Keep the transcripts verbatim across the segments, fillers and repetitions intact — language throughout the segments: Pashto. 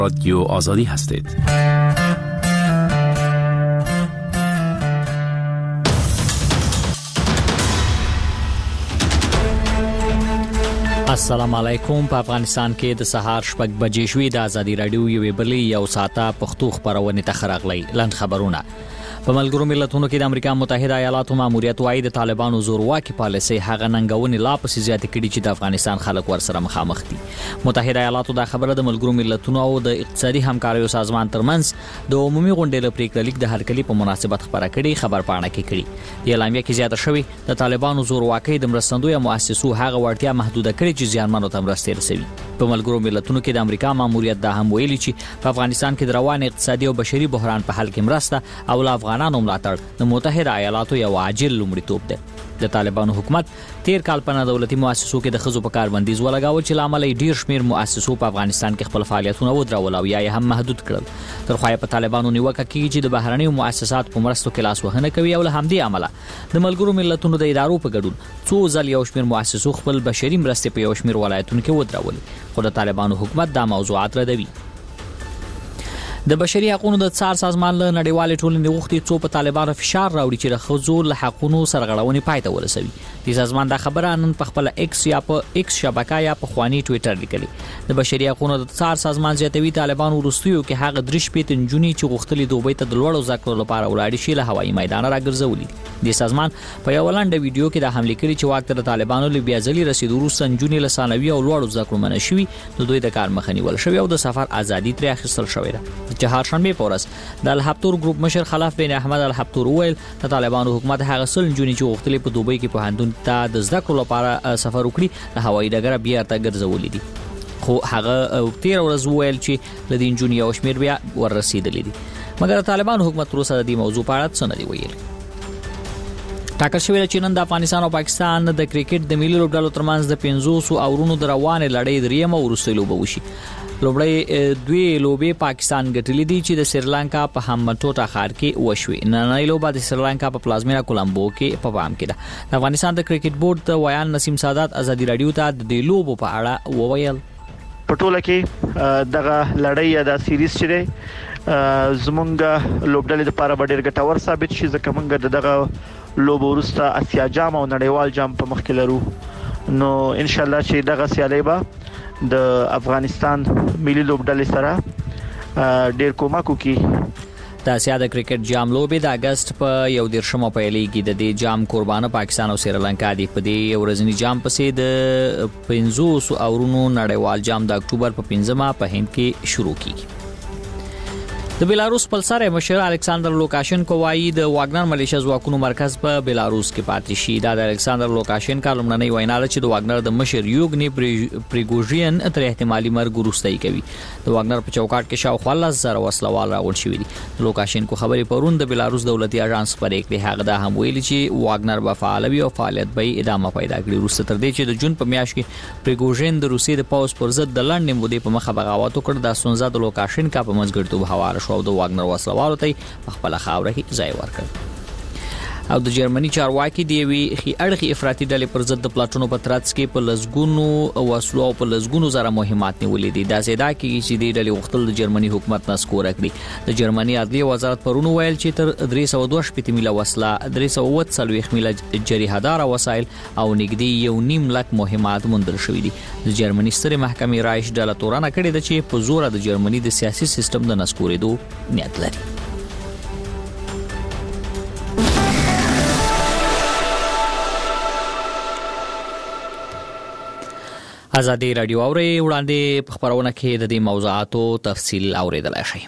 رادیو آزادی هستید. السلام علیکم. په افغانستان کې د سهار شپږ بجې شوې د ازادي رادیو یوې بلې یو ساعته پښتو خبرونه ته خراغلی لاند خبرونه. په ملګرو ملتونو کې د امریکا متحده ایالاتو ماموریت وايي د طالبانو زورواکي پالیسي هغه ننګونې لا پسې زیات کړي چې د افغانستان خلک ورسره مخامخ دي. متحده ایالاتو دا خبره د ملګرو ملتونو او د اقتصادي همکاریو سازمان ترمنځ د عمومي غونډې لپاره پریکړه لیک د هرکلي په مناسبت خبره کړي خبر پاڼه کې کړي. د اعلامیه کې زیاته شوی د طالبانو زورواکي د مرستندوی مؤسسو هغه وړتیا محدوده کړي چې ځانمنو ته مرستې رسوي. په ملګرو ملتونو کې د امریکا ماموریت دا هم ویلي چې په افغانستان کې د روان اقتصادي او بشري بحران په حل کې مرسته او افغانانو ملاتړ د متحده ایالاتو یو عاجل لومړیتوب دی. د طالبانو حکومت تیر کال په دولتي مؤسسو کې د خزو په کار بندیز ولګاول چې لامل یې ډیر شمیر مؤسسو په افغانستان کې خپل فعالیتونه ودرول او یا یې هم محدود کړل. تر خو په طالبانو نیوکه کوي چې د بهرنۍ مؤسسات په مرستو کې لاس وهنه کوي او له همدې عمله د ملګرو ملتونو د ادارو په ګډون څو ځل یو شمیر مؤسسو خپل بشري مرستې په یو شمیر ولایتونو کې ودرول. خو د طالبانو حکومت دا موضوعات ردوي. د بشري حقوقو د څار سازمان له نړیوال ټولنې غوښتي څو په طالبانو فشار راوړي چې د خزو له حقوقو سرغړونې پای ته ورسوي. د سازمان دا خبره نن په خپل ایکس یا په ایکس شبکه یا په خواني ټوئیټر لیکلي. د بشري حقوقو د څار سازمان زیاتوي طالبان ورستیو کې هغه درش پیت انجونی چې غوښتلي دوبۍ ته د لوړو ذکر لپاره ولاړ شي له هوایي میدان راګرځولي. د سازمان په یو لاندې ویډیو کې د حمله کړي چې وخت د طالبانو له بیازلي رسیدو وروسته انجونی له ثانوي او لوړو ذکر منشوي نو دوی د کار مخنی ول شوی او د سفر ازادي تر اخیستل شوی ده. چې هر شنبه په ورځ د الحبتور ګروپ مشر خلاف بن احمد الحبتور ویل د طالبانو حکومت هغه سل انجونی چې غوښتلي په دوبۍ کې په هندون ته د ذکر لپاره سفر وکړي د هوایي ډګر بیا ته ګرځولې دي. خو هغه تیر ورځ ویل چې د انجونی او شمیر بیا ور رسیدلې دي. مګر طالبان حکومت تر اوسه د دې موضوع په اړه څه نه دی ویلي. ټاکل شوی چې نن د افغانستان او پاکستان د کرکټ د ملي لوبډلو ترمنځ د پنځوس اورونو د روانې لړۍ دریم او وروستۍ لوبه وشي. لوبړی دوی لوبې پاکستان ګټلې دي چې د سریلانکا په همټوټا ښار کې وشوي. نننۍ لوبه د سریلانکا په پلازمینا کولمبو کې په پام کې ده. د افغانستان د کرکټ بورډ د ویان نسیم سادات ازادي رادیو ته د دې لوبو په اړه وویل. پټوله کې دغه لړۍ د سیریز چې زمونږ لوبډلې لپاره ډېر ګټور ثابت شي ځکه موږ دغه لوب ورسته اسیا جام او نړیوال جام په مخ کې لرو. نو ان شاء الله چې دغه سیالي به د افغانستان ملي لوبډلې سره ډېر کومک وکړي. د اسیا د کرکټ جام لوبې د اگست په یو دیرشمه پیلېږي. د دې جام قربانه پاکستان او سریلانکا دي. په دې ورځنی جام پسې د پنځوس اورونو نړیوال جام د اکتوبر په پنځمه په هند کې شروع کیږي. د بیلاروس پلسر مشر الکساندر لوکاشنکو وايي د واګنر ملیشیا ځواکونو مرکز په بیلاروس کې پاتې شي. دا د الکساندر لوکاشنکو لومړنۍ وینا ده چې د واګنر د مشر یوګنی پریګوژین تر احتمالي مرګ وروسته کوي. د واګنر په چوکاټ کې شاوخوا لس زره وسلوال راغون شوي دي. لوکاشنکو خبرې پرون د بیلاروس دولتي اژانس خبرې کړې. هغه دا هم ویلي چې واګنر به فعال وي او فعالیت به ادامه پیدا کړي. وروسته تر دې چې د جون په میاشت کې پریګوژین د روسیې د پاوز پر ضد د لنډ مودې په مخه بغاوت وکړ. د سونزا د لوکاشنکو په منځګړیتوب هوار شو او د واګنر وسلوالو ته په خپل خاوره کې ځای ورکړ. او د جرمني چارواکي دی وی خي اړخي افراطي ډلې پر ضد د پلاټونو په ترڅ کې په لزګونو وسلو او په لزګونو زره مهمات نیولې دي. دا زیاده کې چې د ډلې وختل د جرمني حکومت نسکور کړی. د جرمني عدلي وزارت پرونو ویل چې تر درې سوه دوه شپږ میله وسله درې سوه اووه څلوېښت میله جریحه‌دار وسایل او نږدې یو نیم لک مهمات موندل شوي دي. د جرمني سترې محکمې رایش ډله تورانه کړې ده چې په زور د جرمني د سیاسي سیستم د نسکورېدو نیت لري. ازادي رادیو اوري وړاندې په خبرونه کې د دې موضوعاتو تفصیل اوریدلای شئ.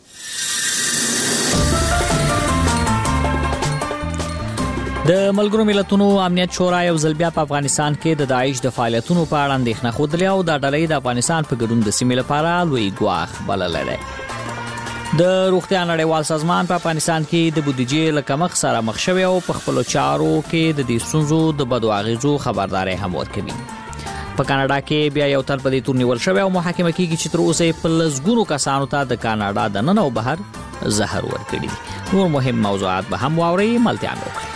د ملګرو ملتونو امنیت شورا یو ځل بیا په افغانستان کې د داعش د فعالیتونو په اړه اندېښنه خوده او د ډلې د افغانستان په ګډون د سیمې لپاره لوی ګواښ بللی دی. د روغتیا نړیوال سازمان په افغانستان کې د بودیجې له کمښت سره مخ شوی او په خپلو چارو کې د دې ستونزو د بدو اغېزو خبرداری هم ورکوي. په کاناډا کې بیا یو تن په دې تور نیول شوی او محاکمه کیږي چې تر اوسه په لسګونو کسانو ته د کاناډا د نن او بهر زهر ورکړي دي. نور مهم موضوعات به هم واورئ. ملتیا مو وکړئ.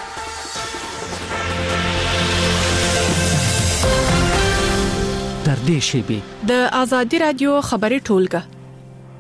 تر دې شیبې د ازادي رادیو خبري ټولګه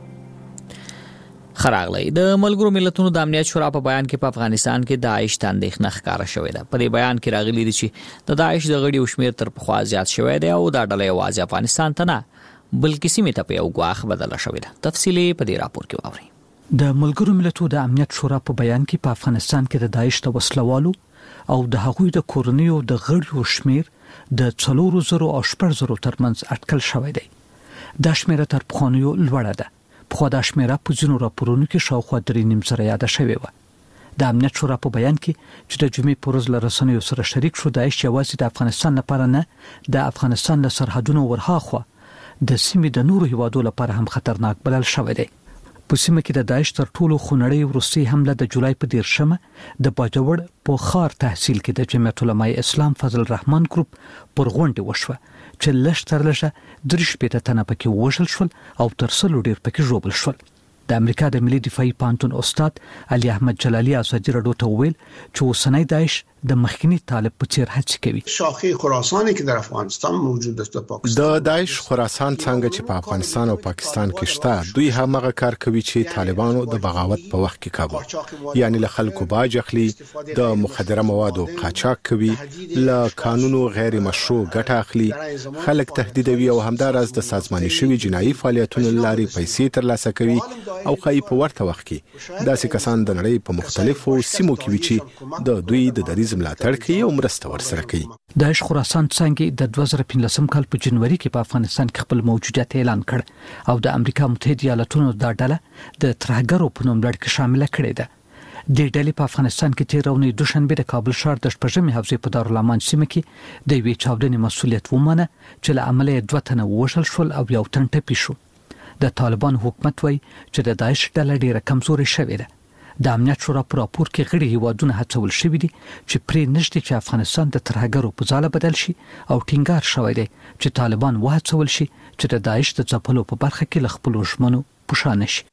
خراغلی د ملګرو ملتونو د امنیت شورا په بیان کې په افغانستان کې داعش ته اندېښنه ښکاره شوې ده. په دې بیان کې راغلي دي چې د داعش د غړي شمیر تر پخوا زیات شوی دی او دا ډله یوازې افغانستان ته نه بلکې سیمې ته په یو ګواښ بدله شوې ده. تفصیل په دې راپور کې واورئ. د ملګرو ملتونو د امنیت شورا په بیان کې په افغانستان کې د داعش د وسلوالو او د هغوی د کورنیو د غړیو شمیر د څلور زره او شپږ زره ترمنځ اټکل شوی دی. دا شمیره تر پخوانیو لوړه ده. په خو دا شمیره په ځینو راپورونو کې شاوخوا درې نیم زره یاد شوی و. د امنیت شورا په بیان کې چې د جمعې په ورځ له رسنیو سره شریک شو، داعش یوازې د افغانستان لپاره نه د افغانستان له سرحدونو ورهاخوا د سیمې د نورو هیوادو لپاره هم خطرناک بلل شوی دی. په سیمه کې د داعش تر ټولو خونړۍ وروستۍ حمله د جولای په دیرشمه د باجوړ په خار تحصیل کې د جمعیت علماء اسلام فضل الرحمن ګروپ پر غونډه وشوه چې لږ تر لږه درې شپېته تنه پکې وژل شول او تر سلو ډیر پکې ژوبل شول. د امریکا د ملي دفاعي پانتون استاد علي احمد جلالي ازادي راډیو ته ویل چې اوسنۍ داعش د مخکنی طالب په څیر هڅه کوي. شاخه خراسانی که در افغانستان موجود است در پاکستان، د داعش خراسان څنګه چې په افغانستان او پاکستان کې شته، دوی همغه کار کوي چې طالبانو د بغاوت په وخت کې کاوه، یعنی له خلکو باج اخلي، د مخدره موادو قاچاق کوي، له قانونو غیر مشروع ګټه اخلي، خلک تهدیدوي او همدارس د سازماني شوی جنایي فعالیتونو لاري پیسې ترلاسه کوي او خای په ورته وخت کې داسې کسان د نړۍ په مختلفو سیمو کې وي چې د دوی د دریځ ملاتړ کوي او مرسته ورسره کوي. داعش خراسان څنګه د دوه زره پنځلسم کال په جنوري کې په افغانستان کې خپل موجودیت اعلان کړ او د امریکا متحده ایالاتونو د ډله د ترهګرو په نوم لړ کې شامل کړي ده. د ډلې په افغانستان کې تیر اونۍ دوشنبه د کابل ښار د شپږمې حوزې په دارالامان سیمه کې د یوې چاودنې مسؤلیت ومنه چې له امله دوه تنه وژل شول او یو تن ټپي شو. د طالبان حکومت وایي چې د داعش ډله ډیره کمزورې شوې ده. د امنیت شورا په راپور کې غړي هیوادونه هڅول شوي دي چې پرې نشته چې افغانستان د ترهګرو په ځاله بدل شي او ټینګار شوی دی چې طالبان وهڅول شي چې د داعش د ځپلو په برخه کې له خپلو ژمنو پوښانه شي.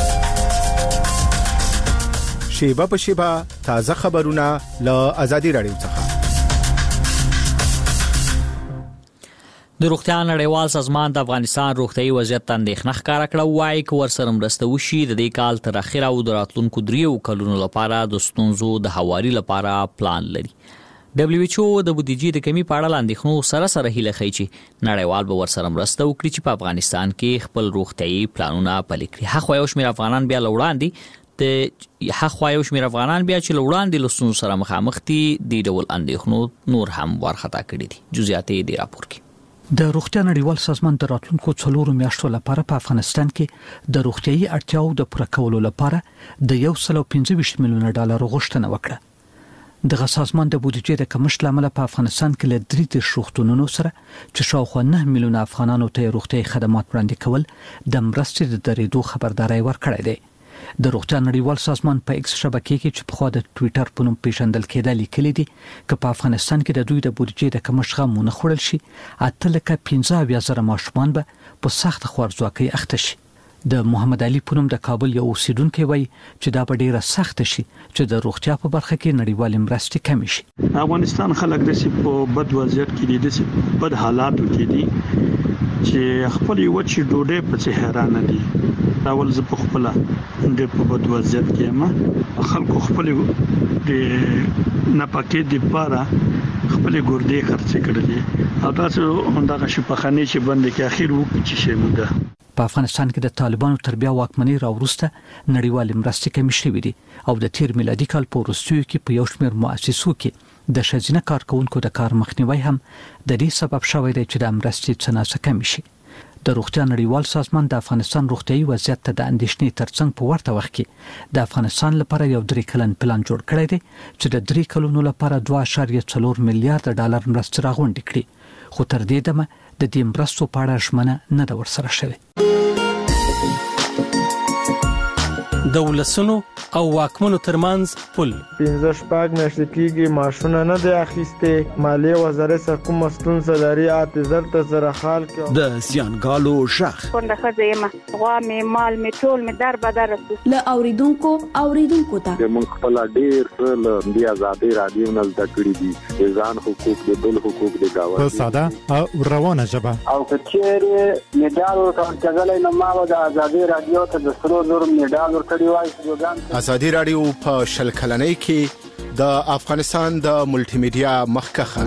شیبه په شیبه تازه خبرونه له آزادي راډیو څخه. د روغتیا نړیوال سازمان د افغانستان روغتیايي وضعیت ته اندېښنه ښکاره کړه. وایي که ورسره مرسته وشي د دې کال تر اخره او د راتلونکو دریو کلونو لپاره د ستونزو د هواري لپاره پلان لري. دبليو ایچ او د بودیجې د کمی په اړه اندېښنو سره سره هیله کوي چې نړیوال به ورسره مرسته وکړي چې په افغانستان کې خپل روغتیايي پلانونه پلي کړي. هغه یو شمېر افغانان بیا لوړاندي د هغه یو شمېر افغانان بیا چې لوړاندي له ستونزو سره مخامخ دي د ډول اندېښنو نور هم ورخطا کړي دي. جزئیات یې د راپور کې. د روغتیا نړیوال سازمان د راتلونکو څلورو میاشتو لپاره په افغانستان کې د روغتیايي اړتیاو د پوره کولو لپاره د یو سل او پنځه ویشت میلیونه ډالر غوښتنه وکړه. دغه سازمان د بودیجې د کمښت لامل په افغانستان کې له درې دیرش روغتونونو سره چې شاوخوا نه میلیونه افغانانو ته روغتیايي خدمات وړاندې کول د مرستې د درېدو خبرداري ورکړې ده. د روغتیا نړیوال سازمان په ایکس شبکې کې چې په خوا د ټوئیټر په نوم پیژندل کېده لیکلي دي چې په افغانستان کې د دوی د بودیجې د کمښت غم ونه خوړل شي، اته لکه پنځه اویا زره ماشومان به په سخت خوارځواکۍ اخته شي. د محمد علي په نوم د کابل یو اوسیدونکو وایي چې دا به ډیره سخت شي چې د روغتیا په برخه کې نړیوال مرستې کم شي. افغانستان خلک د سي په بد وضعیت کې دي، د بد حالاتو کې دي چې خپل یو چې ډوډۍ په څه حیران دي. اول زه په خپل د په بد وضعیت کې ما خلکو خپل د نپاکې د پاره خپل ګردې خرڅ کړلې او تاسو همدغه شپخانه چې بند کې اخیر وکړي چې شموده. په افغانستان کې د طالبانو تر بیا واکمنۍ راوروسته نړیوال مرستې کمې شوې دي او د تیر میلادي کال په وروستیو کې په یو شمېر مؤسسو کې د ښځینه کارکونکو د کار مخنیوي هم د دې سبب شوی دی چې د مرستې څنګه کم شي. د روغتیا نړیوال سازمان د افغانستان روغتیايي وضعیت ته د اندېښنې ترڅنګ په ورته وخت کې د افغانستان لپاره یو درې کلن پلان جوړ کړی دی چې د درې کلونو لپاره دوه اعشاریه څلور میلیارډ ډالر مرستې راغونډې کړي، خو تر دې دمه د دې مرستو په اړه ژمنه نه ده ورسره شوې. د ولسونو او واکمنو ترمنځ پل پنځه شپږ میاشتې کېږي ماشونه نه دی اخیستې، مالیې وزارت سره کومه ستونزه لري، اته زر ته زره خال کې د زیانګالو ژغ څنګه ښځه یم غوا مې مال مې ټول مې در بدر له اوریدونکو اوریدونکو ته موږ خپل ډیر څه د آزادۍ رادیو نه زده کړي دي، ځان حقوق د بل حقوق د گاوه په ساده او روانه ژبه او کچېره میډال ورکړل کېدل نو ما د آزادۍ رادیو ته د سرو زر میډال ورکړي ازادي رادیو په شل کلنۍ کې د افغانستان د ملټي میډیا مخکخه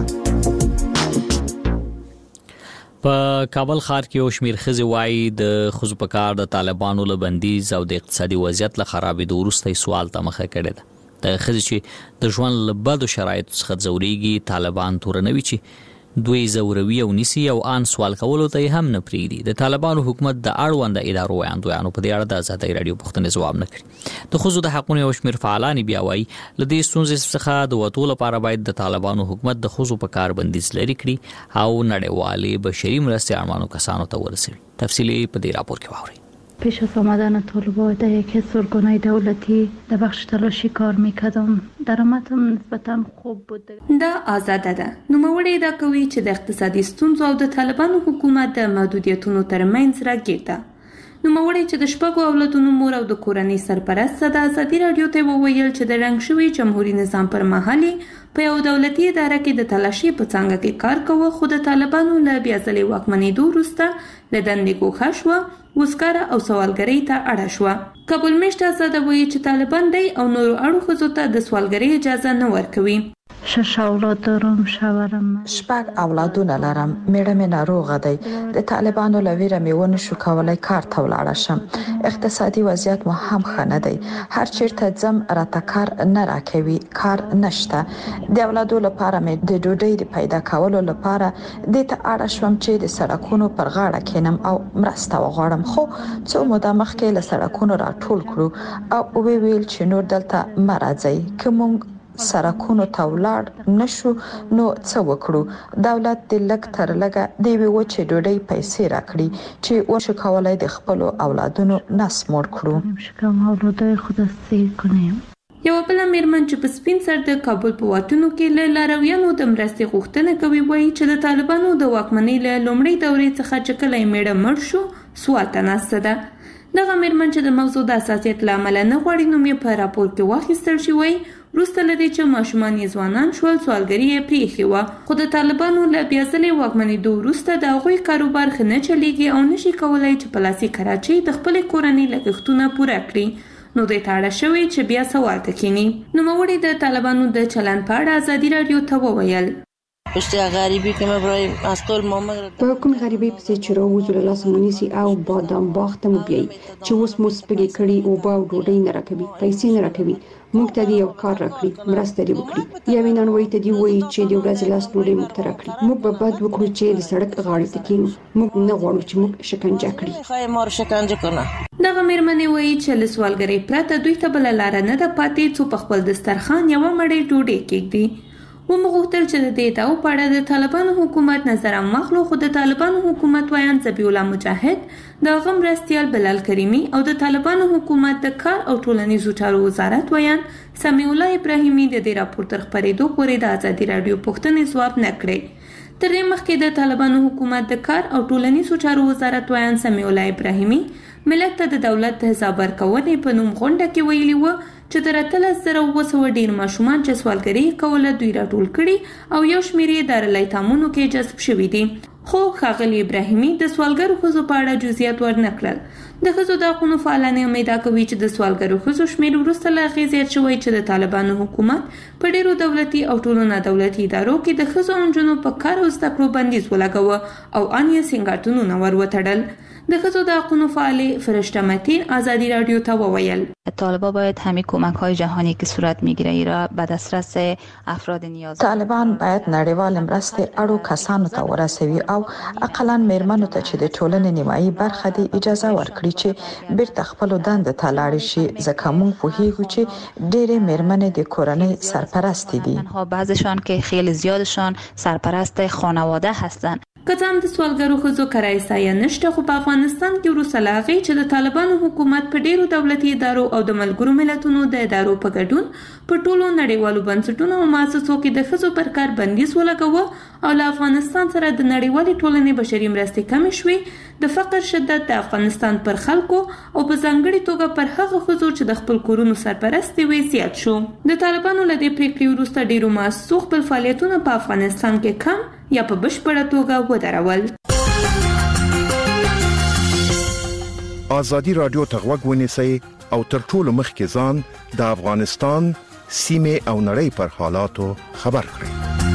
په کابل ښار کې او شمیر خزي وای د خزو په کار د طالبانو له بندیز او د اقتصادي وضعیت له خرابېدو وروسته سوال ته مخه کړی ده د خزي چې د ژوند له بدو شرایطو څخه ځوريږي طالبان تورنوي چې دوی زوروي او نسی او ان سوال کولو ته هم نه پریدي د طالبانو حکومت د اړوند ادارو وایاندویانو په دې اړه د ازادي رادیو پوښتنې جواب نه کړي د خزو د حقوقو او شمیر فعالان بیا وایي لدې ستونزې څخه د وټول لپاره باید د طالبانو حکومت د خزو په کار بندیز لري کړي او نړیوالې بشري مرستې اړمانو کسانو ته ورسوي تفصیلی په دې راپور کې واورئ پیش از آمدن طالبان در یکی از ارگان‌های دولتی در بخش تلاشی کار می‌کردم. درآمدم نسبتاً خوب بود. دا آزاده ده. نوموړی دا کوي چې د اقتصادي ستونزو او د طالبانو حکومت د محدودیتونو ترمنځ راګیر ده. نوموړی چې د شپږو اولادونو مور او د کورنۍ سرپرست د ازادي رادیو ته وویل چې د رنګ شوي جمهوریت نظام پر مهال په یو دولتي اداره کې د تلاشي په څنګه کې کار کوي خو د طالبانو له بیا ځلې واکمنېدو وروسته له دندې ګوښه شوه وسکاره او سوالګرۍ ته اړه شوه. کابل میشت آزاده وایي چې طالبان دی او نورو اړو ښځو ته د سوالګرۍ اجازه نه ورکوي. شش اولاد دارم شوهرم شپږ اولادونه لرم میړه مې ناروغه دی د طالبانو له ویره مې ونه شو کولای کار ته ولاړ شم اقتصادي وضعیت مو هم ښه نه دی هر چیرته ځم راته کار نه راکوي کار نشته د اولادو لپاره مې د ډوډۍ د پیدا کولو لپاره د ته اړه شوم چې د سړکونو پر غاړه کېنم او مرسته وغواړم خو څو موده مخکې له سړکونو راټول کړو او وی ویل چې نور دلته مرزي کوم سرکونو ته ولاړ نشو نو څه وکړو دولت د لک تر لګه دی وی و چې ډوډۍ پیسې راکړي چې ورشو کولای د خپل اولادونو نس مور کړو شکم اولادای خود سي کنیم یو بل میرمن چې په سپین سر د کابل په واټونو کې له لارویانو د مرستې غوښتنه کوي وایي چې د طالبانو د واکمنۍ له لومړۍ دورې څخه چې کله میړه مړ شو سوال تناسته ده دغه میرمن چې د موضوع د اساسیت لامل نه غواړي نو مې په راپور کې واخیستل شي وایي وروسته لدې چې ماشومان یې ځوانان شول سوالګري یې پریښې وه خو د طالبانو له بیا ځلې واکمنېدو وروسته د هغوی کاروبار ښه نه چلیږي او نشي کولی چې په لاسي کراچۍ د خپلې کورنۍ لګښتونه پوره کړي نو دوی ته اړه شوې چې بیا سوال ته کښیني نوموړي د طالبانو د چلند په اړه ازادي رادیو ته وویل پشت غریبی که ما برای استول محمد په کوم غریبی پسې چې راوځو له لاسه مونیسي او بادام باغ ته مو بیایي چې اوس مو سپږې کړي او با ډوډۍ نه راکوي پیسې نه راکوي موږ ته دی یو کار راکړي مرسته دی وکړي یا وینان وایي ته دی وایي چې دی ورځ لاس ډوډۍ موږ ته راکړي موږ به بد وکړو چې د سړک غاړې ته کېنو موږ نه غواړو چې موږ شکنجه کړي خای مار شکنجه کنه دغه میرمنې وایي چې له سوالګرۍ پرته دوی ته بله لاره نه ده پاتې څو په خپل دسترخوان یوه مړۍ ډوډۍ کېږدي ومو غوښتل چې د دې داو په اړه د طالبانو حکومت نظر واخلو خو د طالبانو حکومت وایان ذبیح الله مجاهد د هغه مرستیال بلال کریمي او د طالبانو حکومت د کار او ټولنیزو چارو وزارت وایان سمیع الله ابراهیمي د دې راپور تر خپرېدو پورې د ازادي رادیو پوښتنې ځواب نه کړی تر دې مخکې د طالبانو حکومت د کار او ټولنیزو چارو وزارت وایان سمیع الله ابراهیمي ملت ته د دولت د حساب ورکونې په نوم غونډه کې ویلي و چې تر اتلس زره اوه سوه ډیر ماشومان چې سوالګري کوله دوی راټول کړي او یو شمېر یې دارالایتامونو کې جذب شوي دي خو ښاغلي ابراهیمي د سوالګرو ښځو په اړه جزئیات ورنه کړل د ښځو د حقونو فعالانې امید کوي چې د سوالګرو ښځو شمېر وروسته له هغې زیات شوی چې د طالبانو حکومت په ډیرو دولتي او ټولو نادولتي ادارو کې د ښځو او نجونو په کار او زده کړو بندیز ولګاوه او ان یې سینګارتونونه ور وتړل د ښځو د حقونو فعالې فرشته متین ازادي رادیو ته وویل طالبان باید همه کمک‌های جهانی که صورت می‌گیره ای را به دسترس افراد نیاز طالبان باید نړیوال مرستې اړو کسانو ته ورسوي او اقلاً میرمنو ته چې د ټولنې نیمایي برخه دی اجازه ورکړي چې بیرته خپل دند ته لاړ شي ځکه موږ پوهیږو چې ډېرې میرمنې د کورنۍ سرپرست دي تنها بعضشان که خیلی زیادشان سرپرست خانواده هستند که څه هم د سوالګرو ښځو کرایه سایه نشته خو په افغانستان کې وروسته له هغې چې د طالبانو حکومت په ډیرو دولتي ادارو او د ملګرو ملتونو د ادارو په ګډون په ټولو نړیوالو بنسټونو او مؤسسو کې د ښځو پر کار بندیز ولګاوه او له افغانستان سره د نړیوالې ټولنې بشري مرستې کمې شوې د فقر شدت د افغانستان پر خلکو او په ځانګړې توګه پر هغو ښځو چې د خپل کورونو سرپرستې وي زیات شو د طالبانو له دې پریکړې وروسته ډیرو مؤسسو خپل فعالیتونه په افغانستان کې کم یا په بشپړه توګه ودرول ازادي رادیو ته غوږ ونیسئ او تر ټولو مخکې ځان د افغانستان سیمه او نړۍ پر حالاتو خبر کړئ.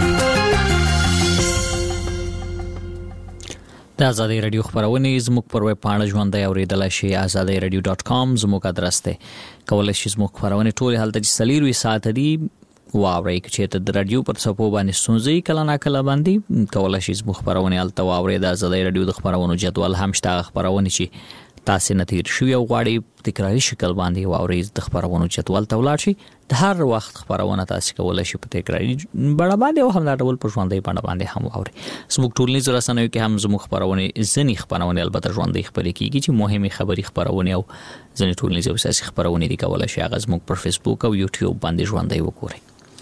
د ازادي رادیو خبرونه زموږ پر ویب پاڼه ژوندۍ اوریدلای شئ azadi radio dot com زموږ ادرس دی. کولای شئ زموږ خبرونه ټول هلته چې سلیروي ساعت دی واورئ چې ته د رادیو پر صفو باندې سونځي کله نا کله باندې کولای شئ زموږ خبرونه هلته واورئ. د ازادي رادیو د خبرونو جدول هم شته، خبرونه چې تاسو نه تیر شو یو غواړي تکراری شکل باندې واورئ د خبرونو جدول ته ولاړ شئ. د هر وخت خبرونه تاسو کولای شئ په تکراری بڼه باندې او هم د ډول په ژوندۍ بڼه باندې هم واورئ. زموږ ټولنیز رسنیو کې هم زموږ خبرونه ځنی خبرونه البته ژوندۍ خبرې کیږي چې مهمه خبري خبرونه او ځنی ټولنیز او سیاسي خبرونه دي کولای شئ هغه زموږ پر فیسبوک او یوټیوب باندې ژوندۍ وګورئ.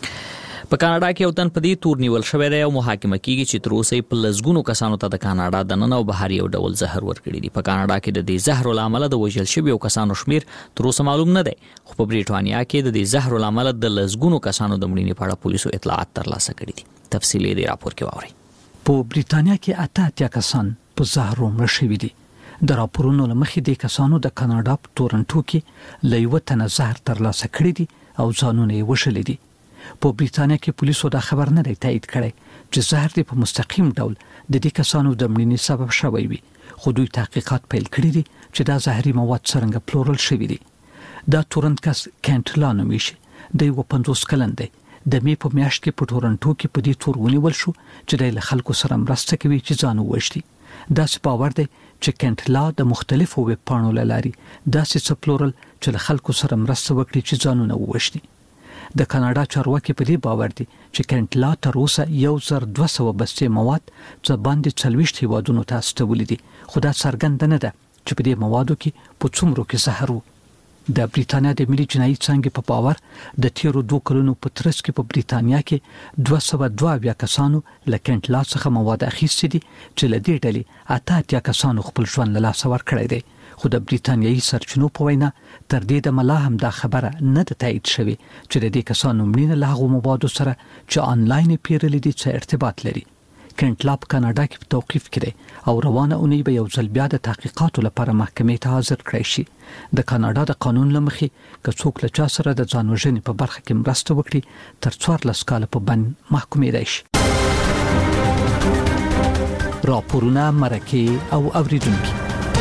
په کاناډا کې یو تن په دې تور نیول شوی دی او محاکمه کیږي چې تر اوسه په لزګونو کسانو ته د کاناډا د نن او بهر یو ډول زهر ورکړي دي. په کاناډا کې د دې زهر لامل د وژل شوی او کسانو شمیر تر اوسه معلوم نه دی، خو په بریټانیا کې د دې زهر لامل د لزګونو کسانو د مړینې په اړه پولیسو اطلاعات ترلاسه کړي دي. تفصیلي دی راپور کې واورئ. په بریټانیا کې اته اتیا کسان په زهر مړ شوي دي. د راپورونو لمخې د کسانو د کاناډا په تورنټو کې له یو تنه زهر ترلاسه کړي دي او ځانونه یې وشلي دي. په بریټانیا کې پولیسو دا خبر نه دی تایید کړی چې زهر دی په مستقیم ډول د دې کسانو د مړینې سبب شوی وي، خو دوی تحقیقات پیل کړي دي چې دا زهري مواد څنګه پلورل شوي دي. دا تورنټ کس کینټلا نومي شي د یو پنځوس کلن دی. د می په میاشت کې په تورنټو کې په دې تور ونیول شو چې د خلکو سره مرسته کوي چې ځان ووژني. دا څه باور دی چې کینټلا د مختلفو ویب پاڼو لاري دا څه پلورل چې له خلکو سره مرسته وکړي چې ځانونه ووژني. د کاناډا چارواکي په دې باور دي چې کینټلا تر اوسه یو زر دوه سوه بستې مواد څه باندې څلويشت هیوادونو ته استولې دي، خو دا څرګند نه ده چې په دې موادو کې په څومره کې زهر وو. د بریټانیا د ملي جنایي څنګه په باور د تیرو دوه کلونو په ترڅ کې په بریټانیا کې دوه سوه دوه اویا کسانو له کینټلا څخه مواد اخیستي دي چې له دې ډلې اته اتیا کسانو خپل ژوند له لاسه ورکړی دی. خو د بریټانیایي سرچینو په وینا تر دې د ملا هم دا خبره نه ده تایید شوې چې د دې کسانو مړینه له هغو موادو سره چې آنلاین پیرلې دي څه ارتباط لري. کینټلا په کاناډا کې په توقیف کې دی او روانه اونۍ به یو ځل بیا د تحقیقاتو لپاره محکمې ته حاضر کړی شي. د کاناډا د قانون له مخې که څوک له چا سره د ځان وژنې په برخه کې مرسته وکړي تر څوارلس کاله په بند محکومېدای شي. راپورونه، مرکې او اوریدونکي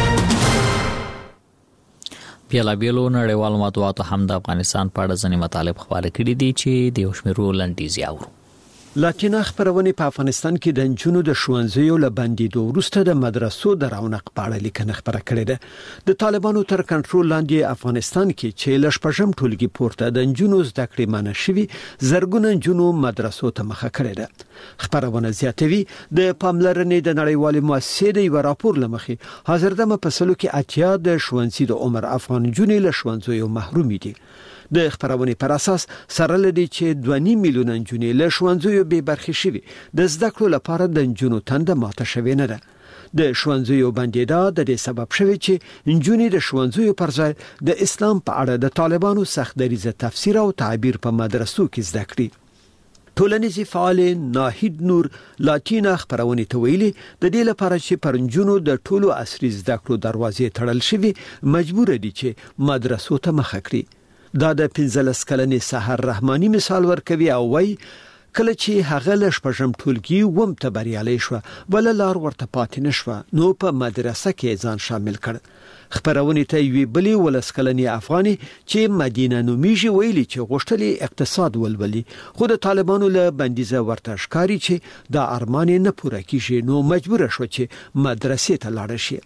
پیاله بیلو نړیوال مطبوعاتو هم د افغانستان په اړه ځینې مطالب خپاره کړي دي چې د یو شمېر لنډیز یاورو. لاتینا خبرونه په افغانستان کې د انجونو د ښوونځیو له بندیدو وروسته د مدرسو د رونق په اړه لیکنه خبره کړې ده. د طالبانو تر کنټرول لاندې افغانستان کې چې له شپږم ټولګي پورته د انجونو زده کړې منع شوي زرګونه انجونو مدرسو ته مخه کړې ده. خبرونه زیاتوي د پاملرنې د نړیوالې مؤسسې د یو راپور لمخې حاضردمه په سلو کې اتیا د ښوونځي د عمر افغان انجونې له ښوونځیو محروم دي. د خبرونه پر اساس سره لدی چې دوه نیم میلیون انجونې له ښوونځیو به برخه شوي د زده کړو لپاره د انجونو تنده ماته شوی نه ده. د ښوونځیو بندیدا د دې سبب شوی چې انجونې د ښوونځیو پر ځای د اسلام په اړه د طالبانو سخت دریزه تفسیر او تعبیر په مدرسو کې زده کړي. ټولنیز فعال ناهید نور لاتینا خبرونه ته ویلي د دې لپاره چې پر انجونو د ټولو عصري زده کړو دروازې تړل شوي مجبور دي چې مدرسو ته مخه کړي. دا د پنځلس کلنې سحر رحماني مثال ورکوي او وای کله چې هغه له شپږم ټولګي وم ته بریالي شو بل لار ورته پاتې نشو نو په مدرسه کې ځان شامل کړ. خبرونه ته وی بلی ولس کلنې افغاني چې مدینه نومیږي ویلي چې غوښتلې اقتصاد ولولي خو د طالبانو له بندیزه ورته ښکاری چې دا ارمان نه پوره کیږي نو مجبور شو چې مدرسې ته لاړ شي.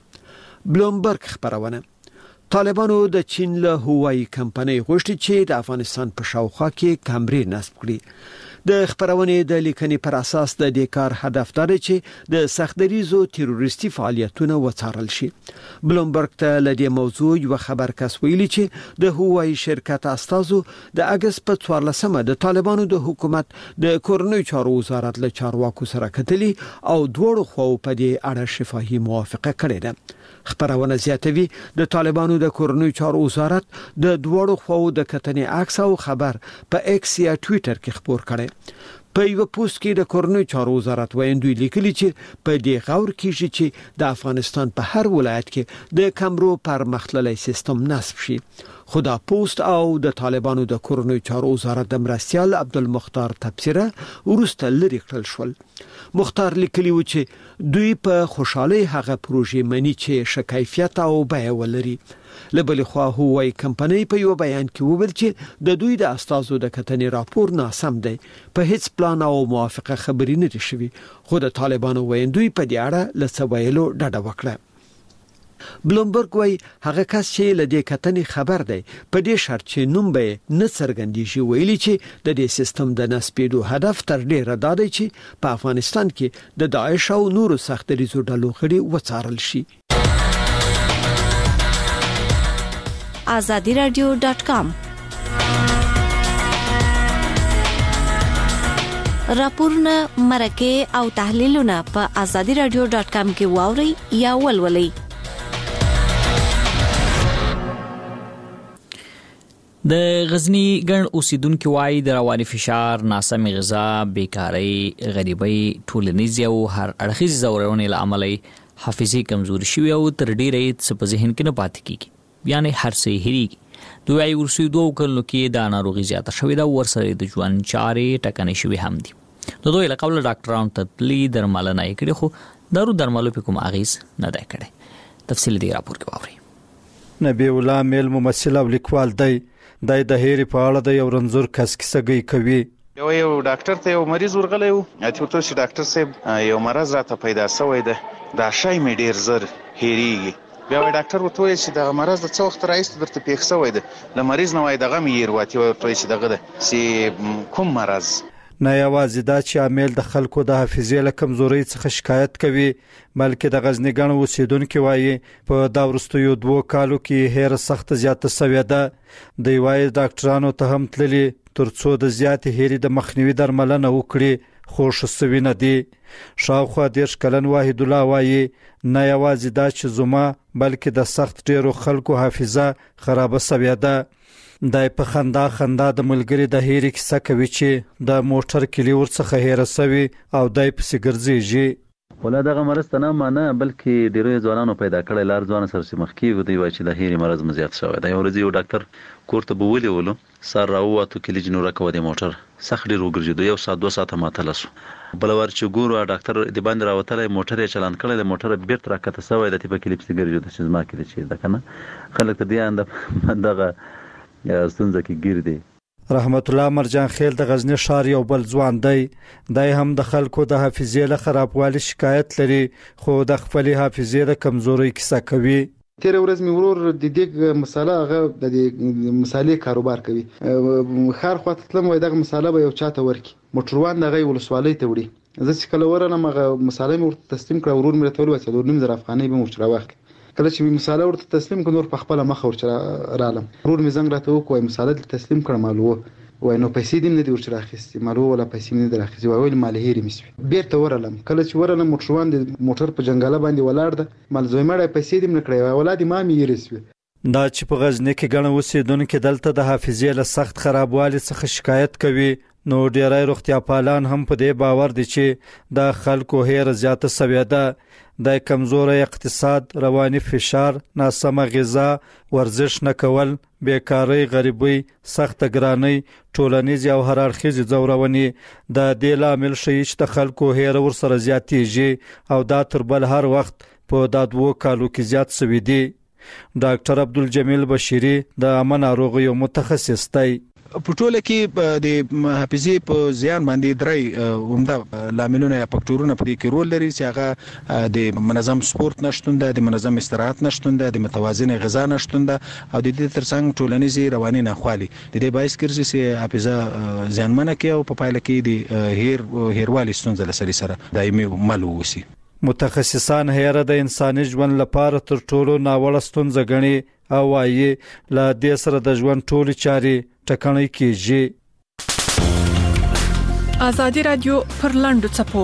بلومبرګ خبرونه طالبانو د چین له هوایي کمپنۍ غوښتي چې د افغانستان په شاوخوا کې کمرې نصب کړي. د خبرونه د لیکنې پر اساس د دې کار هدف دا دی چې د سختدریزو تروریستي فعالیتونه وڅارل شي. بلومبرګ ته له دې موضوع یو خبر کس ویلي چې د هوایي شرکت استازو د اگست په څوارلسمه د طالبانو د حکومت د کورنۍ چارو وزارت له چارواکو سره کتلي او دوړو خو په دې اړه شفاهي موافقه کړې ده. خبرونه زیاتوي د طالبانو د کورنۍ چارو وزارت د دوړو خو د کتنې عکس او خبر په ایکس یا ټوئیټر کې خبر کړي. په یو پوسټ کې د کورنیو چارو وزارت وایي لیکلي چې په دې غور کې چې د افغانستان په هر ولایت کې د کمرو پرمختللی سیستم نصب شي. خو دا پوسټ او د طالبانو د کورنیو چارو وزارت د مرستیال عبدالمختار تبصره ورسته لري کړل شول. مختار لیکلی و چې دوی په خوشحالي هغه پروژې مني چې ښه کیفیت او بیه ولري. له بلې خوا هوایي کمپنۍ په یو بیان کې وویل چې د دوی د استازو د کتنې راپور ناسم دی، په هیڅ پلان او موافقه خبرې نه دي شوي. خو د طالبانو ویندوی په دې اړه له څه ویلو ډډه وکړه. بلومبرګ وایي هغه کس چې له دې کتنې خبر دی په دې شرط چې نوم به نه څرګندېږي ویلي چې د دې سیستم د نصبېدو هدف تر ډیره دا دی چې په افغانستان کې د داعش او نورو سخت دریځو ډلو غړي وڅارل شي. آزادی رادیو ډاټ کام راپورونه مرکه او تحلیلونه په آزادی رادیو ډاټ کام کې واوري یا ولولئ. د غزنی ګڼ اوسیدونکو وایي د رواني فشار، ناسمه غذا، بیکاری، غریبۍ، ټولنیز او هر اړخیز ځورونې له امله حافظه کمزوري شوی او تر ډیره څه په ذهن کې نه پاتې کیږي، یعنی هر څه هېریږي. دوی وايي ورسې دوه کلونو کې د ناروغي زیاته شوې ده، ورسره د ژوند چارې ټکنۍ شوې هم دي. د دوی له قبل ډاکټرانو ته تللي درملنه یې کړې، خو دارو درملو په کوم اغېز نه دی کړی. تفصیل دې راپور کې واورئ. نبی الله میل ممثل او لیکوال دی. دای د هېری په اړه د یو رنځور کس کیسه کوي. یو یو ډاکټر ته یو مریض ورغلی و، اته ته چې ډاکټر صاحب یو مرض راته پیدا شوی ده، دا شای مې ډیر زر هېریږي. بیا وای ډاکټر ورته وایي چې دغه مرض د څه وخت راهیسې درته پېښ شوی ده، له مریض نه وایي دغه مې هېر واتې ورته وایي چې دغه ده چې کوم مرض. نه یوازې دا چې عامل د خلکو د حافظې له کمزورۍ څخه شکایت کوي، بلکې د غزنی ګڼ اوسیدونکو وایي په دا وروستیو دوو کالو کې هېره سخت زیاته شوې ده. دوی وایي ډاکټرانو ته هم تللي ترڅو د زیاتې هېري د مخنیوي درملنه وکړي، خو ښه سوي نه دي. شاوخوا دېرش کلن واحد الله وایي نه یوازې دا چې زما بلکې د سخت ډیرو خلکو حافظه خرابه شوې ده. دای په خندا خندا د ملګری د هېري کیسه کوي چې د موټر کلی ورڅخه هېره شوی او دای پسې ګرځېږي. ولا دغه مرض ته نه مانه بلکې ډیرو ځوانانو پیدا کړی لار ځوان سره چې مخکې ودی وای چې د هېري مرض مزیات شوی دی. یو ورځ یو ډاکټر کور ته بوولي ولو سر راووتو کلی جنو راکو د موټر سخت ډیر وګرځیدو، یو ساعت دوه ساعته ماتل شو. بل ور چې ګورو ډاکټر د باندې راوتلې موټر یې چلان کړل، موټر بیرته راکته شوی د تیپه کلیپ څخه ګرځیدو چې زما کې چې دا کنه خلک ته دی اند دغه ستونزه کې ګیر دی. رحمت الله مرجان خیل د غزنی ښار یو بل ځوان دی. دای هم د خلکو د حافظې له خرابوالي شکایت لري، خو د خپل حافظې د کمزوري کیسه کوي. تیر ورځ می ورور د دې مساله هغه د مسالې کاروبار کوي، خار خواته تلم وای دغه مساله به یو چاته ورکی موټروان دغه ولسوالۍ ته وړي. زه چې کله ورنم هغه مساله می ورته تسلیم کړ، ورور مې ته ویل چې نیم زر افغانۍ به مشترا واخلي. کله چې مساله ورته تسلیم کړ نور په خپل مخ ورچره رالم، ورور مې زنګ راته وکوي مساله تسلیم کړم مالو وای نو پیسې دې نه دی ورچره اخیستي، مالو ولا پیسې نه دی اخیستي، وای مال هېری مې بیرته ورلم. کله چې ورلم موټروان د موټر په جنگاله باندې ولاړ ده، مال زوی مړ پیسې دې نه کړې، ولادي ما مې یریسوي. دا چې په غزنی کې ګڼ اوسیدونکو دلته د حافظې له سخت خرابوالي څخه شکایت کوي، نو ډیری روغتیا پالان هم په دې باور دي چې د خلکو هېره زیاته شوې ده. د کمزوري اقتصاد، رواني فشار، ناسمه غذا، ورزش نه کول، بیکاری، غریبۍ، سخت ګرانۍ، ټولنیز او هر اړخیز ځورونې د دې لامل شي چې د خلکو هېره ورسره زیاتېږي او دا تر بل هر وخت په دا دوو کالو کې زیات شوي دي. ډاکټر عبدالجمیل بشیری د عامه ناروغیو متخصص دی. په ټوله کې د حافظې په زیان باندې درې عمده لاملونه یا فاکټورونه په دې کې رول لري چې هغه د منظم سپورت نشټون ده، د منظم استراحت نشټون ده، د متوازن غذا نشټون ده او د دې ترڅنګ ټولنیز رواني ناخوالي د دې باعث ګرځي چې حافظه زیانمنه کوي او په پایله کې د هیر هیروالي ستونزه لسري سره دایمي مل ووسی. متخصصان هېره د انساني ژوند لپاره تر ټولو ناوړه ستونزه ګڼي او وايي له دې سره د ژوند ټولې چارې ټکنۍ کیږي. آزادی رادیو پر لاندو چپو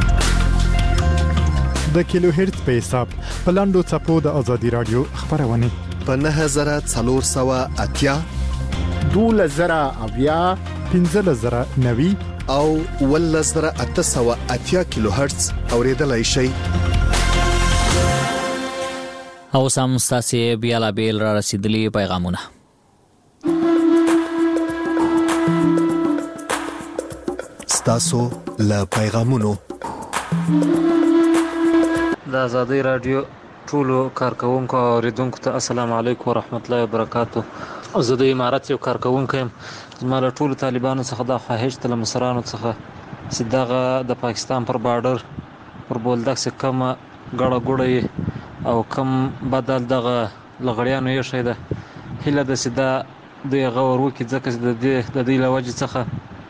د کیلو هرتز په حساب په لاندو چپو د آزادی رادیو خبرونه په نه زره څلور سوه اتیا دوه زره اویا پنځه زره نوي او ولس زره اته سوه اتیا کیلو هرتز اوریدلای شئ. او سم ستاسو بیا لا بیل را رسیدلی پیغامونه. ستاسو له پیغامونو د آزادۍ رادیو ټولو کارکونکو او اوریدونکو ته السلام علیکم ورحمت الله وبرکاتو. زه د امارات یو کارکونکو یم. زما له ټولو طالبانو څخه دا خواهش ته له مصرانو څخه چې دغه د پاکستان پر بارډر پر بولدک څخه کم ګړه ګوړه او کم بدل دغه لغړیانو یې شي ده هله د سیدا د غور وکي ځکه د دې د دې لوجه څخه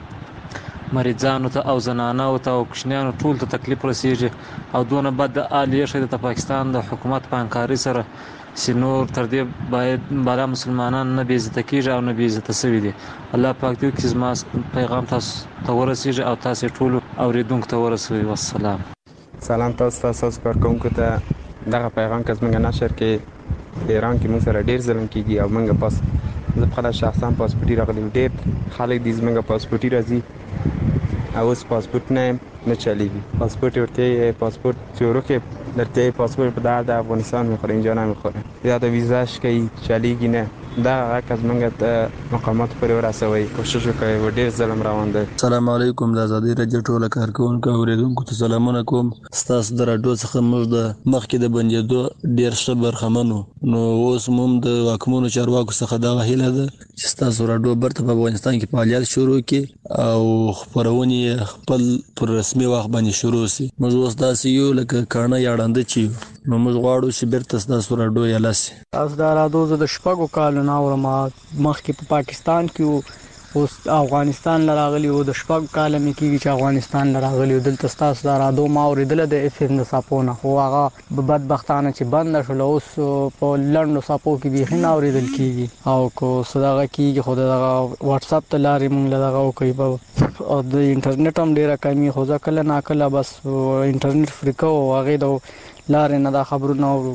مریضانو ته او زنانو ته او کشنیانو ټول ته تکلیف رسیږي او دونه بد عالیه شي د پاکستان د حکومت په انکاري سره سينور تر دې باید بالا مسلمانان نه بیزت کیږي او نه بیزت سوي دي. الله پاک دې چې زما پیغام تاسو ته ورسیږي او تاسو ټول اوریدونکو ته ورسوي. والسلام. سلام تاسو تاسو کارکونکو ته دغه پیغام که زمونږ نشر کې ایران کې موږ سره ډیر ظلم کیږي او موږ پاس زه خپل شخصا پاسپورت راغلی ډیر خلک دې زمونږ پاسپورت راځي او اوس پاسپورت نه نه چلیږي. پاسپورت ورته پاسپورت چورو کې درته پاسپورت په د افغانستان میخوره اینجا نمیخوره یا د ویزاش کوي چلیږي نه. دا هغه زمونږ مقامات پورې ورسوي کوشش وکړي و ډیر ظلم روان دی. السلام علیکم د آزادۍ رادیو ټول کارکونکو اوریدونکو ته سلامونه کوم. تاسو د رادیو څخه موږ د مخکې د بندیدو ډیر ښه برخمنو نو اوس موږ د واکمنو چارواکو څخه دا هیله ده چې تاسو رادیو برته په افغانستان کې فعالیت شروع کړي او خبرونه خپل پر رسمي وخت باندې شروع شي. موږ اوس داسې یو لکه کانه یاړاند چی نو موږ غواړو چې بیرته تاسو رادیو یلاسي. تاسو دا رادیو د شپږو کالو نه اورم مخکې په پاکستان کې اوس افغانستان لراغلی او د شپږ کال مې کېږي چې افغانستان لراغلی او دلته تاسو دا رادیو ما اوریدل د اف ام د ساپونه خو هغه بدبختانه چې بند شول اوس په لندو ساپو کې به نه اوریدل کېږي او کو صداغه کېږي خو دا واتس اپ ته لارې مونږ لږه او کوي او د انټرنیټ هم ډیره کمی خو ځکه نه کله بس انټرنیټ فریکو او هغه د لارې نه دا خبرونه اورو.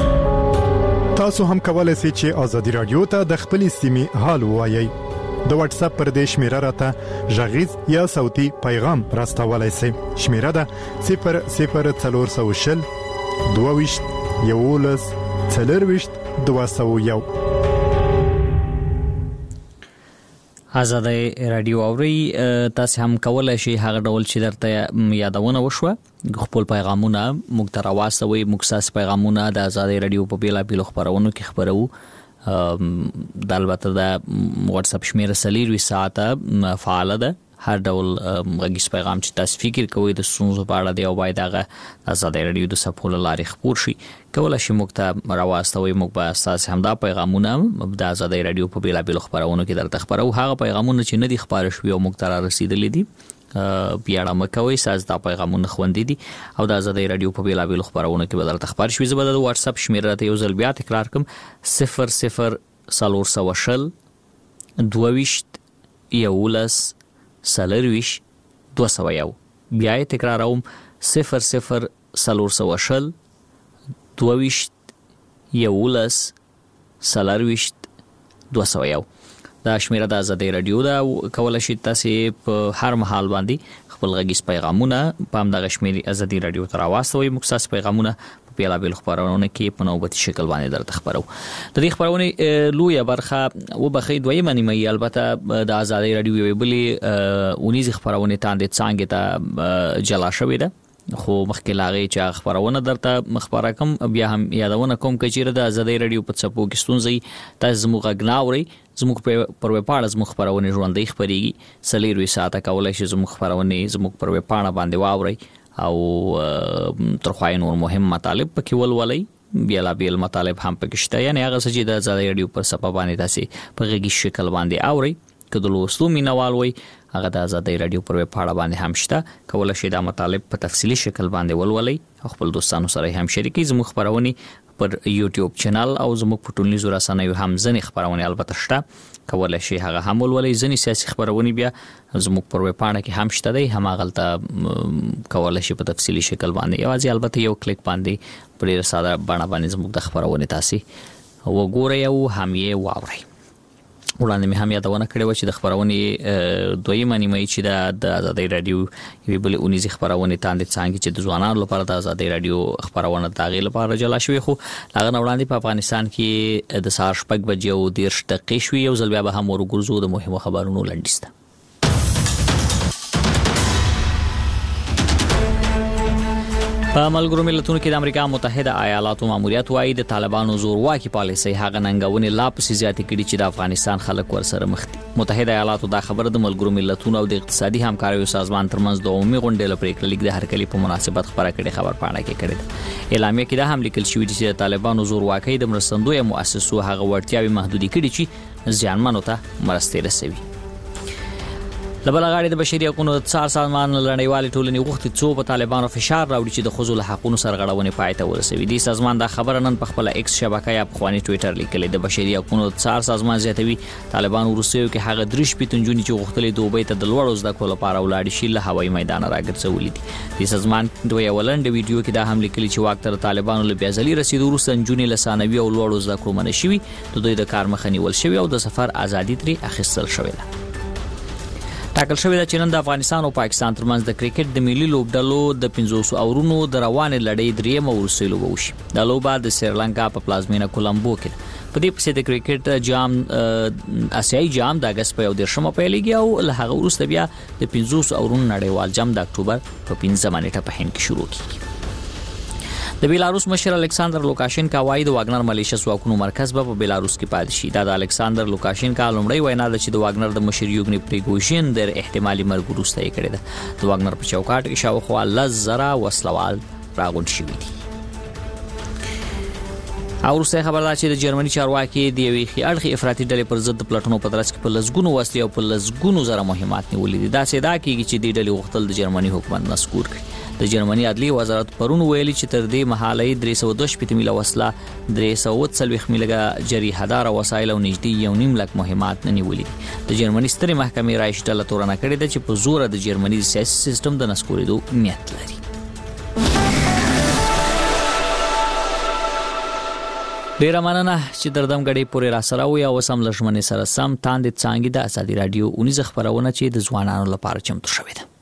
تاسو هم کولای شئ چې آزادي رادیو ته د خپل سیمې حال ووایي. د واتس اپ پر دې شمیره راته ژغیز یا صوتي پیغام راستولای شئ. شمیره ده صفر صفر څلور سوه شل دوه ویشت یولس څلور ویشت دوه سوه یو. آزادۍ رادیو اوري تاسو هم کولای شئ هغه ډول چې درته یادونه وشوه خپل پیغامونه موږ ته راوستوي. موږ تاسو پیغامونه د آزادۍ رادیو په بیلا بیل خبرونو کې خبرو. د البته د واتس اپ شمیره سلیری ساعته فعال ده. هر ډول غږیز پیغام چې تاسو فکر کوئ د ستونزو په اړه دی او باید هغه آزادۍ رادیو د صفحو له لارې خپور شي کولای شي موږ ته راوستوي. موږ به تاسو همدا پیغامونه د آزادۍ رادیو په بیلا بیل خبرونو کې درته خبرو. هغه پیغامونه چې نه دي خبر شوي او موږ ته را رسیدلي دي بیا مکوي ساز دا پیغامونه خوندې دي او د آزادۍ رادیو په بیلا بیل خبرونه کې بدل تخبر شوي. زه به د واتس اپ شمیره ته یو ځل بیا تکرار کوم صفر صفر څلور سوه شل دوه ویشت یولس څلور ویشت دوه سوه یو. بیا یې تکراروم صفر صفر څلور سوه شل دوه ویشت یولس څلور ویشت دوه سوه یو. دا شمیره د آزادۍ رادیو دا کولای شئ تاسو په هر مهال باندې خپل غږیز پیغامونه په همدغه شمیرې آزادۍ رادیو ته راوستوئ. موږ تاسو پیغامونه په بیلابیلو خبرونو کې په نوبتي شکل باندې درته خبرو. د دې خبرونې لویه برخه وبخښئ دویمه نیمه یې البته د آزادۍ رادیو یوې بلې اونیزې خبرونې تاندې څانګې ته جلا شوې ده خو مخکې لاغې چې خبرونه درته مخبره کوم بیا هم یادونه کوم چې د آزادۍ رادیو په څپو کې ستونزې تاسو زموږ غږ نه اورئ. زموږ پر ویب پاڼه زموږ خبرونه ژوندۍ خبرېږي. څلېروي ساعته کولای شئ زموږ خبرونه زموږ پر ویب پاڼه باندې واورئ او تر خوای نور مهم مطالب پکې ولولئ. بیلابیل مطالب هم پکې شته یعنی هغه څه چې د آزادۍ رادیو پر صفحه باندې تاسو په غږیز شکل باندې اورئ. که د لوستو مینوال وي هغه د آزادۍ رادیو پر ویب پاڼه باندې هم شته. کولای شئ دا مطالب په تفصیلی شکل باندې ولولئ او خپل دوستانو سره هم شریکئ. زموږ خبرونه پر یوټیوب چینل او زموږ په ټولنیزو رسنیو هم ځنې خبرونه البته شته. کولای شئ هغه هم ولولئ. ځنې سیاسي خبرونه بیا زموږ پر ویب پاڼه کې هم شته دی. هماغلته کولای شئ په تفصیلی شکل باندې یوازې البته یو کلیک باندې په ډېر ساده بڼه باندې زموږ د خبرونه تاسو وګورئ او هم یې واورئ. وړاندې مې هم یادونه کړې و چې د خبرونې دویمه نیمه چې د آزادۍ رادیو یوې بلې اونیزې خبرونې تاندې څانګې چې د ځوانانو لپاره د آزادۍ رادیو خبرونه د هغې لپاره جلا شوې خو هغه نه وړاندې په افغانستان کې د سهار شپږ بجې او دېرش دقیقې شوې. یو ځل بیا به هم ورګرځو د مهمو خبرونو لنډیز ته. په ملګرو ملتونو کې د امریکا متحده ایالاتو ماموریت وايي د طالبانو زورواکي پالیسي هغه ننګونې لا پسې زیاتې کړي چې د افغانستان خلک ورسره مخ دي. متحده ایالاتو دا خبره د ملګرو ملتونو او د اقتصادي همکاریو سازمان ترمنځ د عمومي غونډې لپاره پریکړه لیک د هرکلي په مناسبت خبره کړې خبر پاڼه کې کړې ده. اعلامیه کې دا هم لیکل شوی دی چې د طالبانو زورواکي د مرستندوی مؤسسو هغه وړتیاوې محدودې کړي چې زیانمنو ته مرستې رسوي. لبل غاړي د بشري حقوقو د څار سازمان لړنیوالې ټولنې غوښتي څو په طالبانو فشار راوړي چې د ښځو له حقوقو سرغړونې پای ته ورسوي. دې سازمان دا خبره نن په خپل ایکس شبکه یا پخواني ټوئیټر لیکلې. د بشري حقوقو د څار سازمان زیاتوي طالبان وروسته کې هغه درش پیتونجونی چې غوښتلې دوبۍ ته د لوړو زده کړو لپاره ولاړ شي له هوایي میدان راګرځولې دي. دې سازمان دوی ولند ویډیو کې دا هم لیکلي چې واک تر طالبانو له بیازلي رسیدو وروسته نجونې له ثانوي او لوړو زده کړو منع شوي، د دوی د کار مخه نیول شوی او د سفر ازادي ترې اخیستل شوې ده. ټاکل شوی دا چې نن د افغانستان او پاکستان ترمنځ د کرکټ د ملي لوبډلو د پنځوس اورونو د روانې لړۍ درېیمه وروستۍ لوبه وشي. دا لوبه د سریلانکا په پلازمینه کولمبو کې په دې پسې د کرکټ جام آسیایي جام د اگست په یو دیرشمه پیلېږي او له هغه وروسته بیا د پنځوس اورونو نړیوال جام د اکتوبر په پنځمه نیټه په هند کې شروع کیږي. د بیلاروس مشر الکساندر لوکاشنکا وايي د واګنر ملیشیا ځواکونو مرکز به په بیلاروس کې پاتې شي. دا د الکساندر لوکاشنکا لومړی وینا ده چې د واګنر د مشر یوګنی پریګوژین د احتمالي مرګ وروسته یې کړې ده. د واګنر په چوکاټ کې شاوخوا لس زره وسلوال راغونډ شوي دي. او وروسته خبر ده چې د جرمني چارواکي د یوې ښې اړخي افراطي ډلې پر ضد د پلټنو په ترڅ کې په لسګونو وسلې او په لسګونو زره مهمات نیولې دي. داسې دا کېږي چې دې ډلې غوښتل د جرمني حکومت نسکور کړي. د جرمني عدلي وزارت پرون ویلي چې تر دې مهاله درې سوه دوه شپېته میله وسله، درې سوه اووه څلوېښت میله جریحهداره وسایل او نږدې یو نیم لک مهمات نیولي دي. د جرمني سترې محکمې رایش ډله تورنه کړې ده چې په زوره د جرمني د سیاسي سیستم د نسکورېدو نیت لري. ډیره مننه چې دردم غړي پورې را سره وي او سم لښمنې سره سم تاندې څانګې د ازادي رادیو اونیزه خبرونه چې د ځوانانو لپاره چمتو شوې ده.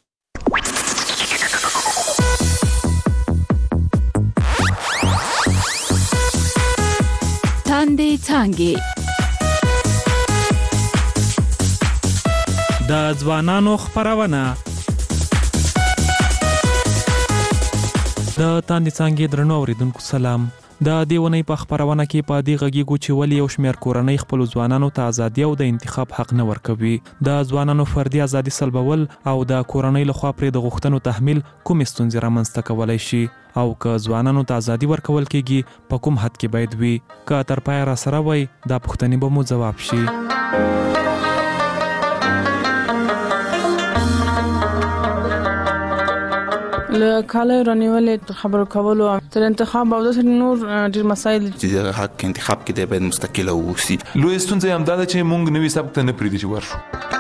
تاندې څانګې د ځوانانو خبرونه. د تاندې څانګې درنو اوریدونکو سلام. د دیونی په خبرونه کې په دې غږیږو چې ولې یو شمېر کورنۍ خپل ځوانانو ته ازادي او د انتخاب حق نه ورکوي. د ځوانانو فردي ازادي سلبول او د کورنۍ لخوا پرې د غوښتنو تحمیل کوم ستونزې رامنځته کولای شي او که ځوانانو ته ازادي ورکول کېږي په کوم حد کې باید وي. که تر پایه را سره وای دا پوښتنې به مو ځواب شي. له کاله رانیولې خبرو کولو تر انتخاب او د نور ډیر مسایل چې حق انتخاب کې د باید مستقله اوسي. لوی ستونزه هم دا ده چې مونږ نوې سبق ته نه پریږدي چې ورشو.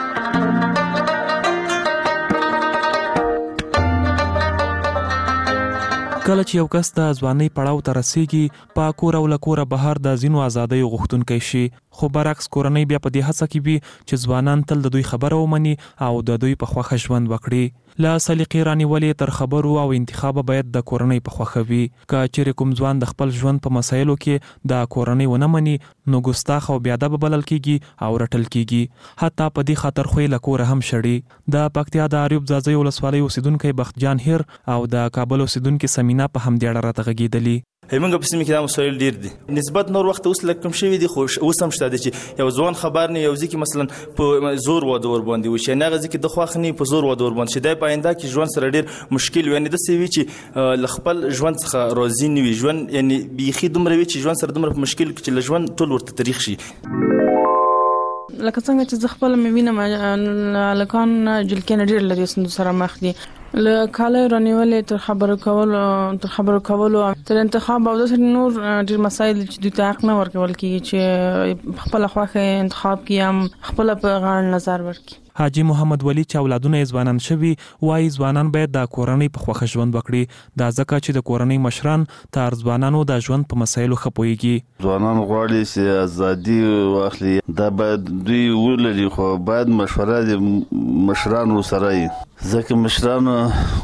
کله چې یو کس د ځوانۍ پړاو ته رسیږي په کور او لکوره بهر د ځینو ازادۍ غوښتونکی شي، خو برعکس کورنۍ بیا په دې هڅه کې وي چې ځوانان تل د دوی خبره ومني او د دوی په خوښه ژوند وکړي. له سلیقې رانیولې تر خبرو او انتخاب باید د کورنۍ په خوښه وي. که چیرې کوم ځوان د خپل ژوند په مسایلو کې د کورنۍ ونه مني نو ګستاخ او بیادبه بلل کیږي او رټل کیږي. حتی په دې خاطر خو له کوره هم شړي. د پکتیا د اریوب ځاځي ولسوالۍ اوسیدونکو بختجان هیر او د کابل اوسیدونکو سمینا په هم ډېر راته غږیدلی. همغه په سیمه کې دا مسایل ډیر دي. نسبت نور وخت اوس لکه کم شوی دي، خو اوس هم شته چې یو ځوان خبر نه یو ځکه مثلا په زور واده ور باندې وشي نه غزي کې د خوښ نه په زور واده ور باندې شي. د پاینده کې ژوند سره ډیر مشکل وي. نه د سوي چې لخپل ژوند څخه راضي نه وي. ژوند یعنی بيخي دومره وي چې ژوند سره دومره مشکل کې چې ژوند ټول ورته تاریخ شي. لکه څنګه چې زه خپل مې وینم لکان جلکې ډیر لري سند سره مخ دي. له کاله رانیولې تر خبرو کولو تر خبرو کولو تر انتخاب او د نور ډیر مسایل چې دوی ته حق نه ورکول کیږي چې خپل خواخه انتخاب کیم خپل په غاړه نظر ورکړي. حاجی محمد ولی چې اولادونه ځوانان شوي وایي ځوانان باید د کورنۍ په خوښه ژوند وکړي. دا ځکه چې د کورنۍ مشران تر ځوانانو د ژوند په مسایلو ښه پوهیږي. ځوانان غواړي چې ازادي واخلي، دا باید دوی ولري خو باید مشوره د مشرانو سره وي ځکه مشرانو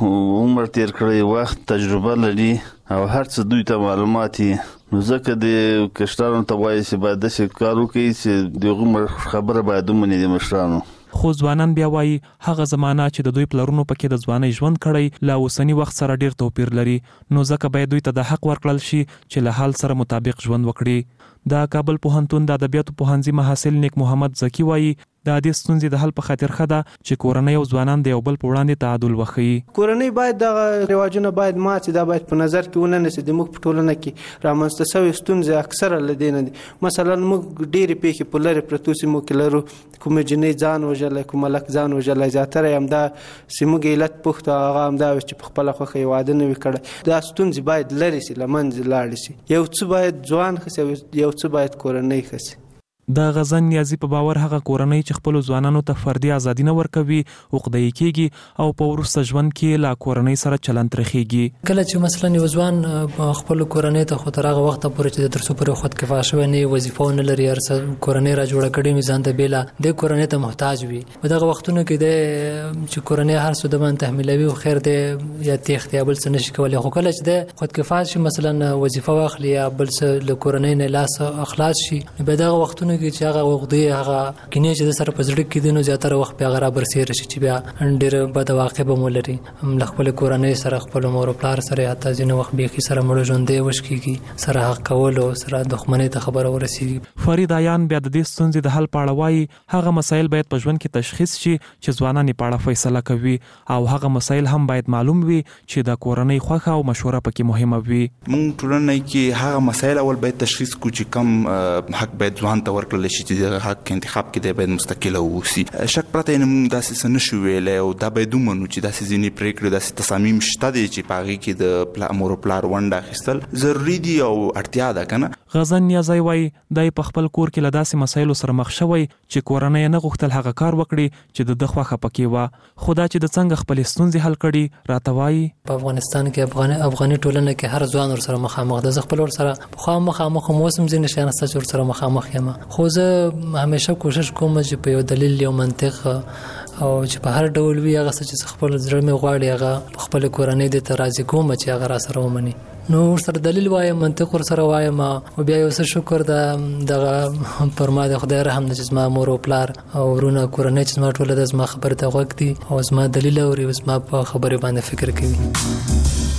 عمر تیر کړی وخت تجربه لري او هر څه دوی ته معلومات دي نو ځکه د کشرانو ته وایي چې باید داسې کار وکړي چې دغه خبره باید ومني د مشرانو. خو ځوانان بیا وایي هغه زمانہ چې د دوی پلرونو پکې د ځوانۍ ژوند کړی لا اوسنی وخت سره ډیر توپیر لري نو ځکه باید دوی ته د حق ورکړل شي چې له حال سره مطابق ژوند وکړي. د کابل پوهنتون د ادبیاتو پوهنځي محصل نیک محمد زکی وایي د دې ستونزې د حل په خاطر ښه ده چې کورنۍ او ځوانان د یو بل په وړاندې تعادل وښيي. کورنۍ باید د رواجونه باید مات دا باید په نظر کې وننسي د موږ په ټولنه کې رامنځته شوې ستونزې اکثره له دې نه دي. مثلا موږ ډېرې پیښې په لرې پرتو سیمو کې لرو کومه جنۍ ځان وژلی کوم هلک ځان وژلی زیاتره یې همدا زموږ علت پوښت هغه همدا وي چې په خپله خوښه یې واده نه وي کړی. دا ستونزې باید لرې سي له منځه لاړې سي. یو څه باید ځوان ښه سي یو څه باید کورنۍ ښه سي. د غزن نیازي په باور هغه کورنۍ چې خپل ځوانانو ته فردي ازادي نه ورکوي عقده‌ای کیږي او په وروسته ژوند کې لا کورنۍ سره چلند ترخیږي. کله چې مثلا یو ځوان خپل کورنۍ ته خو تر هغه وخت پورې چې د ترڅو پر خود کفایه شوی نه وظیفه نه لري ارڅ کورنۍ را جوړه کړي میزان ته بیلا د کورنۍ ته محتاج وي. په دغه وختونو کې د چې کورنۍ هر څه د باندې تحمیلوي او خیر دی یا تخت یا بل څه نشي کولای خو کله چې د خود کفایه شي مثلا وظیفه واخلي یا بل څه له کورنۍ نه لاس اخلاص شي په دغه وختونو کې چې هغه وغدي هغه کینې چې د سره په زړه کې دي نو زیاتره وخت بیا غرا برسیر شي چې بیا ډېر بد واقع به مولري هم خپل کورنۍ سره خپل مور او پلار سره حتی ځینې وخت به کې سره مړ ژوندې وشکيږي سره حق کول او سره دښمنۍ ته خبره ورسیږي. فرید عیان بیا د دې ستونزې د حل پاړه وایي هغه مسایل باید په ژوند کې تشخیص شي چې ځوانان یې پاړه فیصله کوي او هغه مسایل هم باید معلوم وي چې د کورنۍ خوښه او مشوره پکې مهمه وي. مونږ ټولنه کې هغه مسایل اول باید تشخیص کو چې کم حق باید ځوان ته ورکړل شي چې د حق انتخاب کې دی باید مستقل اوسي. شک پرته نه مونږ داسې څه نشو ویلی او دا باید ومنو چې داسې ځینې پرېکړې داسې تصامیم شته دی چې په هغې کې د مور او پلار ونډه اخیستل ضروري دي او اړتیا ده که نه. غزن نیازی وایي دی په خپل کور کې له داسې مسایلو سره مخ شوی چې کورنۍ نه غوښتل هغه کار وکړي چې د ده خوښه پکې وه خو دا چې د څنګه خپلې ستونزې حل کړي راته وایي. په افغانستان کې افغاني افغاني ټولنه کې هر ځوان ورسره مخامخ ده. زه خپل ورسره پخوا مخامخ هم اوس هم ځینې شیان شته چې ورسره مخامخ یم خو زه همیشه کوشش کوم چې په یو دلیل یو منطق او چې په هر ډول وي هغه څه چې خپل زړه مې غواړي هغه خپل کورنۍ د ته راضي کوم چې هغه را سره ومني. نو ورسره دلیل وایم منطق ورسره وایم او بیا یو څه شکر د دغه پر ما د خدای رحم چې زما مور او پلار او ورونه کورنۍ چې زما ټوله د زما خبره ته غوږ دي او زما دلیل اوري او زما په خبرې باندې فکر کوي.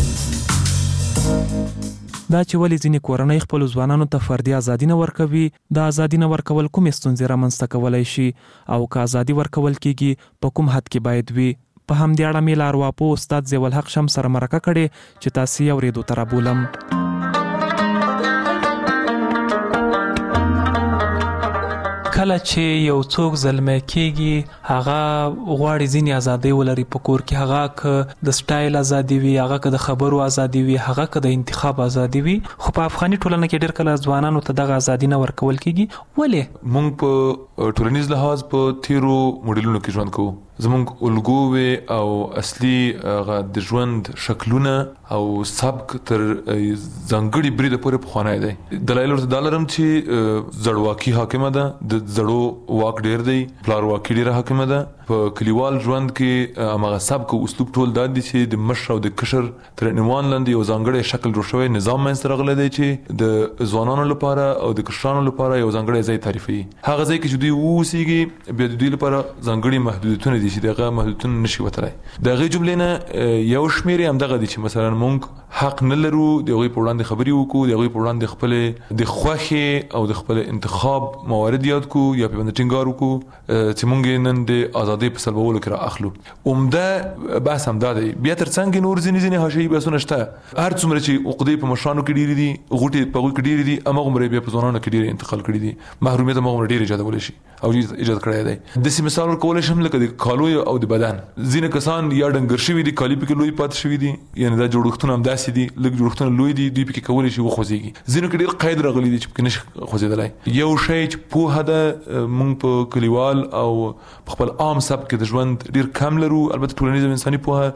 دا چې ولې ځینې کورنۍ خپل ځوانانو ته فردي ازادي نه ورکوي د ازادي نه ورکول کومې ستونزې رامنځته کولی شي او که ازادي ورکول کیږي په کوم حد کې باید وي. په همدې اړه مې له ارواپوه استاد ضیاء الحق شمس سره مرکه کړې چې تاسې یې اورېدو ته رابولم. کله چې یو څوک زلمی کېږي هغه غواړي ځینې ازادۍ ولري په کور کې هغه که د سټایل ازادي وي هغه که د خبرو ازادي وي هغه که د انتخاب ازادي وي خو په افغاني ټولنه کې ډېر کله ځوانانو ته دغه ازادي نه ورکول کېږي. ولې موږ په ټولنیز لحاظ په تیرو موډلونو کې ژوند کوو زمونږ الګوې او اصلي د ژوند شکلونه او سبک تر ځانګړي بریده پورې پخوانی دی. دلایل ورته دا لرم چې زړواکي حاکمه ده د زړو واک ډېر دی پلارواکي ډېره حاکمه ده. په کلیوال ژوند کې هماغه سبک او اسلوب ټول دا دي چې د مشر او د کشر تر عنوان لاندې یو ځانګړی شکل جوړ شوی نظام منځته راغلی دی چې د ځوانانو لپاره او د کشرانو لپاره یو ځانګړی ځای تعریفوي. هغه ځای کې چې دوی واوسیږي بیا د دوی لپاره ځانګړي محدودیتونه دي چې دغه محدودیتونه نشي وتلی. د هغې جملې نه یو شمېر یې همدغه دي چې مثلا موږ حق نه لرو د هغوی په وړاندې خبرې وکړو د هغوی په وړاندې خپلې د خوښې او د خپل انتخاب موارد یاد کړو یا پرې باندې ټینګار وکړو چې موږ نن د ازادۍ په سلبولو کې را اخلو. عمده بحث همدا دی. بیا تر څنګ نور ځینې ځینې حاشیهي بحثونه شته. هر څومره چې عقدې په مشرانو کې ډېرې دي غوټې په هغوی کې ډېرې دي هماغومره بیا په ځوانانو کې ډېرې انتقال کړي دي. محرومیت هماغومره ډېر ایجادولی شي او ایجاد کړی دی. داسې مثال ورکولی شم لکه د کالو او د بدن ځینې کسان یا ډنګر شوي دي کالي پکې لوی پاتې شوي دي یعنې دا جوړښتونه همداسې دي لږ جوړښتونه لوی دي دوی پکې کولی شي وخوځېږي. ځینو کې ډېر قید راغلی دی چې پکې نشي خوځېدلی. یو شی چې پوهه ده موږ په کلیوال او په خپل عام سبک کې د ژوند ډېر کم لرو. البته ټولنیز او انساني پوهه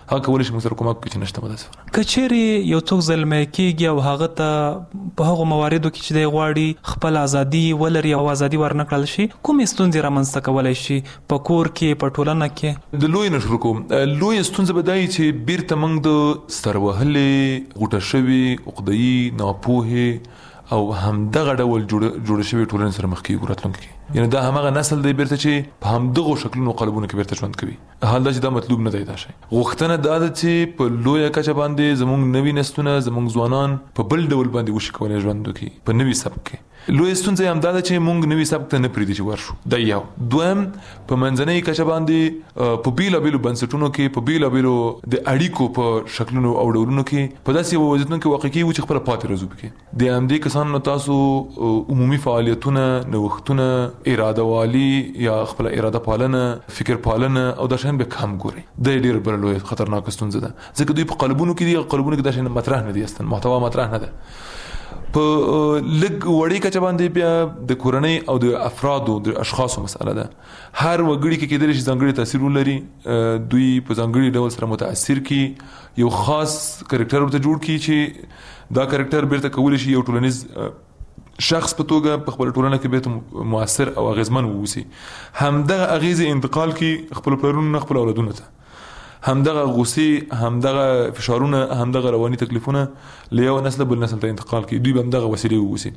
هغه کولای شي موږ سره کومک وکړي چې نشته متاسفانه. کچېرې یو څوک زلمی کېږي او هغه ته په هغو مواردو کې چې دی غواړي خپل ازادي ولري او ازادي ورنکړل شي، کومې ستونزې رامنځته کولی شي په کور کې، په ټولنه کې؟ د لوی نه شروع کوم. لوی ستونزه به دا وي چې بیرته موږ د سروهلې غوټه شوي عقده‌يي ناپوهې او همدغه ډول جوړ شوي ټولنې سره مخ کېږو راتلونکي کې. یعنې دا همغه نسل دی بیرته چې په همدغو شکلونو قالبونو کې بیرته ژوند کوي. حال دا چې دا مطلوب نه دی دا شی. غوښتنه دا ده چې په لویه کچه باندې زموږ نوي نسلونه، زموږ ځوانان په بل ډول باندې وشي کولی ژوند وکړي په نوي سبک کې. لوی ستونزه هم دا ده چې موږ نوي سبک ته نه پرېږدي چې ورشو. دا یو. دویم، په منځنۍ کچه باندې په بیلابیلو بنسټونو کې، په بیلابیلو د اړیکو په شکلونو او ډولونو کې په داسې یو وضعیتونو کې واقع کېږو چې خپله پاتې راځو پکې. د همدې کسانو نه تاسو عمومي فعالیتونه، نوښتونه، اراده والي یا خپله اراده پالنه، فکر پالنه او دا شیان به کم ګورئ. دا یې ډېره بله لویه خطرناکه ستونزه ده، ځکه دوی په قالبونو کې دي. قالبونو کې دا شیان مطرح نه دي، اصلا محتوا مطرح نه ده. په لږ وړې کچه باندې بیا د کورنۍ او د افرادو د اشخاصو مسئله ده. هر وګړي کې کېدلی شي ځانګړي تاثیر ولري، دوی په ځانګړي ډول سره متاثر کی، یو خاص کرکټر ورته جوړ کی چې دا کرکټر بیرته کولی شي یو ټولنیز شخص په توګه په خپل ټولنه کې بیرته مؤثر او اغیزمن ووسی. همدغه اغیزې انتقال کی خپل پلرونو خپل اولادونو ته، همدغه غصې، همدغه فشارونه، همدغه رواني تکلیفونه له یو نسل بل نسل ته انتقال کی، دوی به همدغه وسیلې ووسی.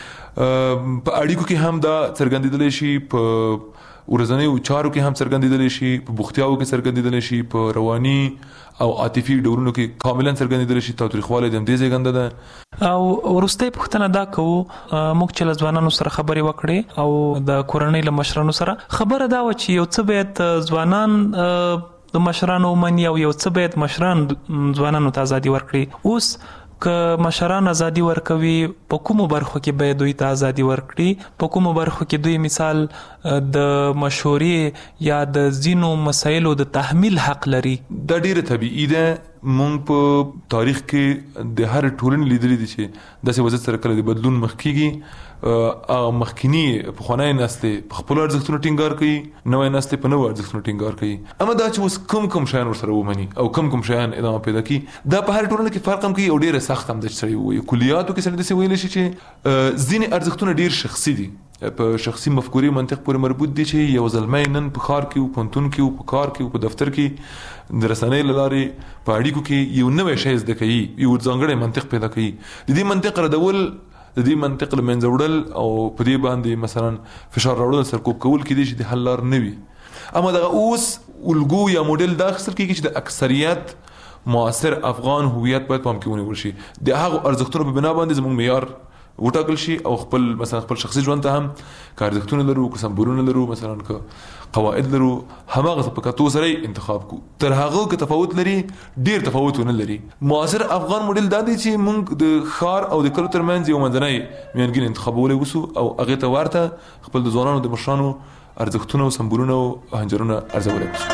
په اړیکو کې هم دا څرګندېدلی شي، په ورځنیو چارو کې هم څرګندېدلی شي، په بوختیاوو کې څرګندېدلی شي، په رواني او عاطفي ډولونو کې کاملا څرګندېدلی شي. تاوتریخوالی د همدې زېږنده ده. او وروستۍ پوښتنه دا کوو، موږ چې له ځوانانو سره خبرې وکړې او د کورنۍ له مشرانو سره، خبره دا وه چې یو څه باید ځوانان د مشرانو ومني او یو څه باید مشران ځوانانو ته ازادي ورکړي. اوس که مشران ازادي ورکوي، په کومو برخو کې باید دوی ته ازادي ورکړي؟ په کومو برخو کې دوی مثال د مشورې یا د ځینو مسایلو د تحمیل حق لري؟ دا ډیره طبیعي ده. مونږ په تاریخ کې د هر ټولنې لیدلي دي چې داسې وضعیت سره کله د بدلون مخ کېږي. مخکینی پخوانی نسل په خپل ارزښتونو ټینګار کوي، نوې نسل په نوو ارزښتونو ټینګار کوي. اما دا چې اوس کوم کوم شیان ورسره ومني او کوم کوم شیان ادامه پیدا کوي، دا په هر ټولنه کې فرق هم کوي او ډیره سخت هم د سړي وي. کلیاتو کې سره داسې ویل شي چې ځینې ارزښتونه ډیر شخصي دي، په شخصي مفکورې منطق پورې مربوط دي چې یو ځلمی نن په ښار کې او پوهنتون کې او په کار کې او په دفتر کې د رسنۍ له لارې په اړیکو کې یو نوی شی زده کوي، یو ځانګړی منطق پیدا کوي. د دې منطق ردول، د دې منطق له منځه وړل او په دې باندې مثلا فشار راوړل، سرکوب کول کېدای شي د حل لار نه وي. اما دغه اوس الګو یا موډل دا اخیستل کېږي چې د اکثریت معاصر افغان هویت باید پام کې ونیول شي، د هغو ارزښتونو په بنا باندې زموږ معیار وټاکل شي او خپل مثلا خپل شخصي ژوند ته هم که ارزښتونه لرو، که سمبولونه لرو، مثلا که قواعد لرو، هماغه په کتو سره انتخاب کو. تر هغه که تفاوت لري، ډیر تفاوت نه لري. معاصر افغان موډل دا دی چې موږ د ښار او د کلو ترمنځ یو منځنی میانګین انتخابولی وسو او هغې ته ورته خپل د ځوانانو د مشرانو ارزښتونه او سمبولونه او هنجرونه ارزولی وسو.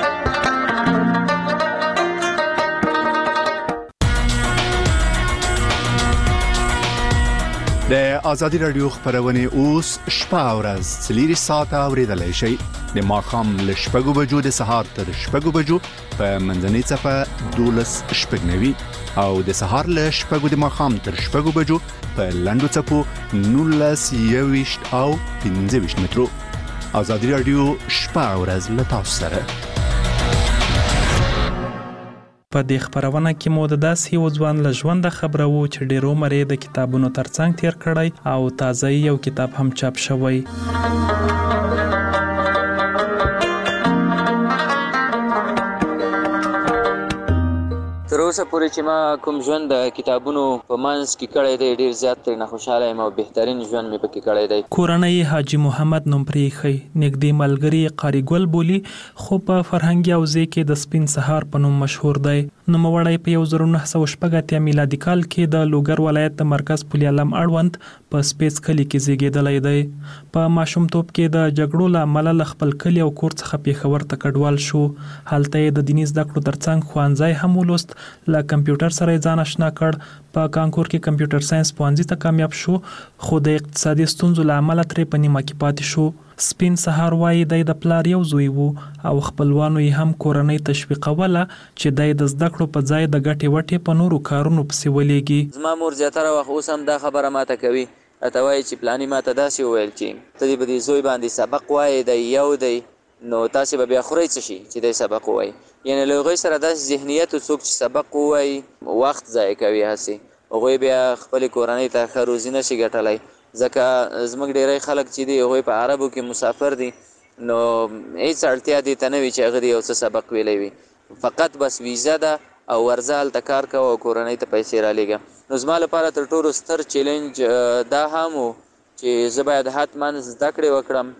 د ازادي رادیو خبرونه اوس شپه او ورځ څلوري ساعته اوریدلای شئ. د ماښام له شپږو بجو د سهار تر شپږو بجو په منځنۍ څپه دولس شپږ نوي او د سهار له شپږو د ماښام تر شپږو بجو په لنډو څپو نولس یوویشت او پنځه ویشت مترو. ازادي رادیو شپه او ورځ له تاسو سره. په دې خبرونه کې مو د داسې یو ځوان له ژونده خبرو چې ډېر عمر یې د کتابونو ترڅنګ تیر کړی او تازه یو کتاب هم چاپ شوی. تر اوسه پورې چې ما کوم ژوند د کتابونو په منځ کې کړی دی، ډېر زیات ترې خوشحاله یم او بهترین ژوند مې پکې کړی دی. کورنۍ حاجي محمد نوم پرې ایښی، نږدې ملګري قاري ګل بولي، خو په فرهنګي حوزې کې د سپین سهار په نوم مشهور دی. نوموړی په یو زر نهه سوه شپږ اتیا میلادي کال کې د لوګر ولایت د مرکز پل علم اړوند په سپیڅ کلي کې زیږېدلی دی. په ماشومتوب کې د جګړو له امله له خپل کلي او کور څخه پېښور ته کډوال شو. هلته یې د دیني زده کړو ترڅنګ ښوونځی هم ولوست. له کمپیوټر سره یې ځان اشنا کړ. په کانکور کې کمپیوټر ساينس پوهنځي ته کامیاب شو، خو د اقتصادي ستونزو له امله ترې په نیمه کې پاتې شو. سپین سهار وایي د د پلار یو زوی وو او خپلوانو یې هم کورنۍ تشویقوله چې د د زده کړو په ځای د ګټې وټې په نورو کارونو پسې ولېږي. زما مور زیاتره وخت اوس هم دا خبره ماته کوي، راته وایي چې پلاني ماته داسې وویل چې ته دې به دې زوی باندې سبق وایې دی یو دی نو تاسې به بیا خورئ څه شي چې دی سبق ووایي. یعنې له هغوی سره داسې ذهنیت څوک چې سبق ووایي وخت ضایع کوي، هسې هغوی بیا خپلې کورنۍ ته ښه روزي نه شي ګټلی. ځکه زموږ ډېری خلک چې دي هغوی په عربو کې مسافر دي، نو هېڅ اړتیا دې ته نه وي چې هغه دې یو څه سبق ویلی وي، فقط بس ویزه ده او ورځه هلته کار کوه او کورنۍ ته پیسې رالیږه. نو زما لپاره تر ټولو ستر چیلنج دا هم و چې زه باید حتما زده کړې وکړم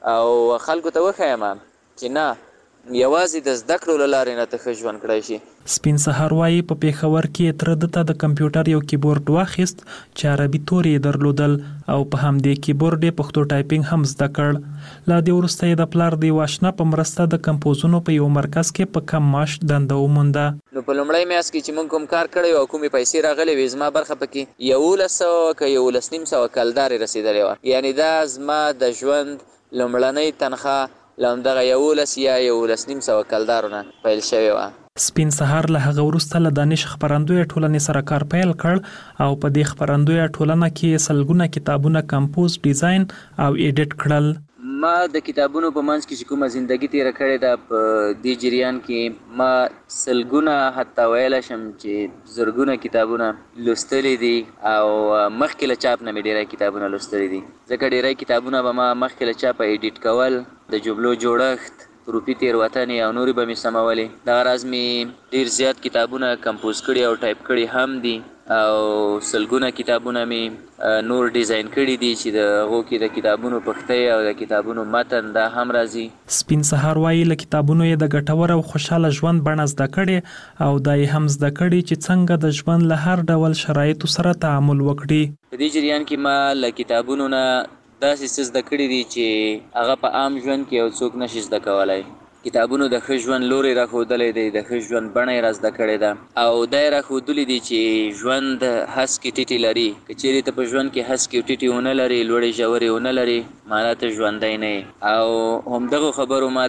او خلکو ته وښیم چې نه یوازې د زده کړو له لارې نه ته ښه ژوند کړی شي. سپین سهار وایي په پېښور کې تره ده ته د کمپیوټر یو کیبورډ واخیست چې عربي تورې یې درلودل او په همدې کیبورډ یې پښتو ټایپینګ هم زده کړ. لا دې وروسته یې د پلار د یو اشنا په مرسته د کمپوزونو په یو مرکز کې په کم معاش دنده ومونده. نو په لومړی میاشت کې چې موږ کوم کار کړی او کومې پیسې راغلې وې زما برخه پکې یولس سوه که یولس نیم سوه کلدارې رسېدلې وه، یعنې دا زما د ژوند لومړنۍ تنخواه له همدغه یولس یا یولس نیم سوه کلدارو نه پیل شوې وه. سپین سهار له هغه وروسته له دانش خپرندویه ټولنې سره کار پیل کړ او په دې خپرندویه ټولنه کې سلګونه کتابونه کمپوز، ډیزاین او ایډیټ کړل. ما د کتابونو په منځ کې چې کومه زندگی تیره کړې ده په دې جریان کې ما سلګونه حتی ویلی شم چې زرګونه کتابونه لوستلی دي او مخکې له چاپ نه مې ډېری کتابونه لوستلی دي، ځکه ډېری کتابونه به ما مخکې له چاپه ایډیټ کول، د جملو جوړښت، حروفي تېروتنې او نورې به مې سمولې. دغه راز مې ډېر زیات کتابونه کمپوز کړي او ټایپ کړي هم دي او سلګونه کتابونه مې نور ډیزاین کړي دي چې د هغو کې د کتابونو پښتۍ او د کتابونو متن دا هم راځي. سپین سهار وایي له کتابونو یې د ګټور او خوشحاله ژوند بڼه زده کړې او دا یې هم زده کړي چې څنګه د ژوند له هر ډول شرایطو سره تعامل وکړي. په دې جریان کې ما له کتابونو نه داسې څه زده کړي دي چې هغه په عام ژوند کې یو څوک نشي زده کولی. کتابونو د ښه ژوند لوری راښودلی دی، د ښه ژوند بڼه یې را زده کړې ده او دا یې راښودلي دي چې ژوند هسکې ټیټې لري. که چیرې ته په ژوند کې هسکې ټیټې ونه لرې، لوړې ژورې ونه لرې، معنا ته ژوندی نه یې. او همدغو خبرو ما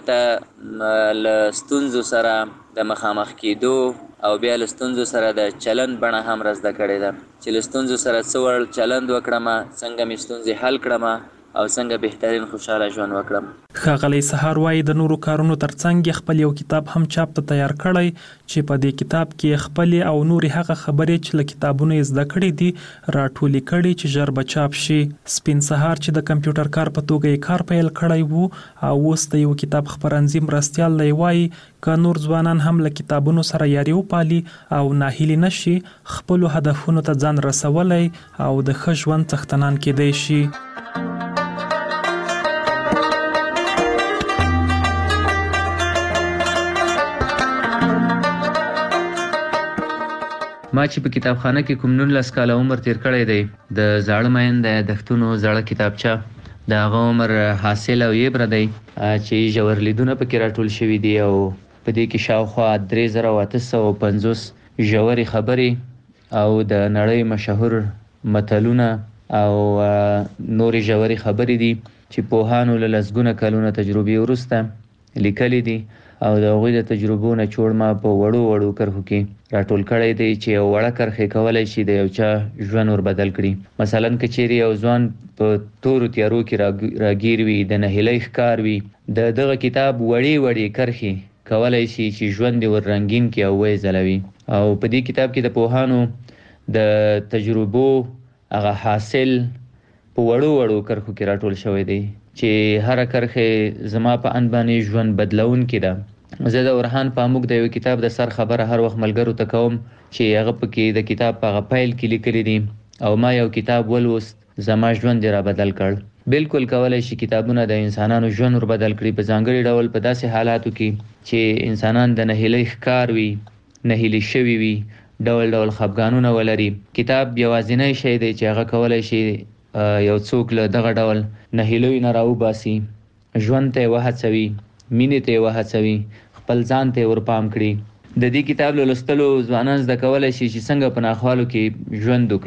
ته له ستونزو سره د مخامخ کېدو او بیا له ستونزو سره د چلند بڼه هم را زده کړې ده چې له ستونزو سره څه ډول چلند وکړم، څنګه مې ستونزې حل کړم او څنګه بهترین خوشحاله ژوند وکړم. ښاغلی سهار وایي د نورو کارونو ترڅنګ خپل یو کتاب هم چاپ ته تیار کړی چې په دې کتاب کې خپلې او نورې هغه خبرې چې له کتابونو یې زده کړې دي راټولې کړي چې ژر به چاپ شي. سپین سهار چې د کمپیوټر کار په توګه یې کار پیل کړی وو او اوس د یو کتاب خپرندوی مرستیال دی وایي که نور ځوانان هم له کتابونو سره یاري وپالي او ناهیلي نشي، خپلو هدفونو ته ځان رسولی او د ښه ژوند څښتنان کیدی شي. ما چې په کتابخانه کې کوم نولس کاله عمر تیر کړی دی، د زاړه مین د یادښتونو زړه کتابچه د هغه عمر حاصل او یې بره دی چې ژور لیدونه پکې راټول شوي دي او په دې کې شاوخوا درې زره او اته سوه پنځوس ژورې خبرې او د نړۍ مشهور متلونه او نورې ژورې خبرې دي چې پوهانو له لسګونه کلونه تجربې وروسته لیکلي دي او د هغوی د تجربو نه چوړ ما په وړو وړو کرښو کې راټول کړی دی چې یو وړه کرښې کولی شي د یو چا ژوند ور بدل کړي. مثلا که چیرې یو ځوان په تورو تیارو کې راګیر وي، د نهیلۍ ښکار وي، د دغه کتاب وړې وړې کرښې کولی شي چې ژوند یې ور رنګین کړي او ویې ځلوي. او په دې کتاب کې د پوهانو د تجربو هغه حاصل په وړو وړو کرښو کې راټول شوی دی چې هر کرښه زما په ان باندې ژوند بدلونکې ده. زه د ورهان پاموک د یو کتاب د سر خبره هر وخت ملګرو ته کوم چې هغه پکې د کتاب په هغه پیل کې لیکلي دي او ما یو کتاب ولوست، زما ژوند یې را بدل کړ. بالکل کولی شي کتابونه د انسانانو ژوند ور بدل کړي، په ځانګړي ډول په داسې حالاتو کې چې انسانان د نهیلۍ ښکار وي، نهیلي شوي وي، ډول ډول خفګانونه ولري. کتاب یوازینی شی دی چې هغه کولی شي یو څوک له دغه ډول نهیلیو نه راوباسي، ژوند ته یې وهڅوي، مینې ته یې وهڅوي، خپل ځان ته یې ورپام کړي. د دې کتاب له لوستلو ځوانان زده کولی شي چې څنګه په ناخوالو کې ژوند وکړي.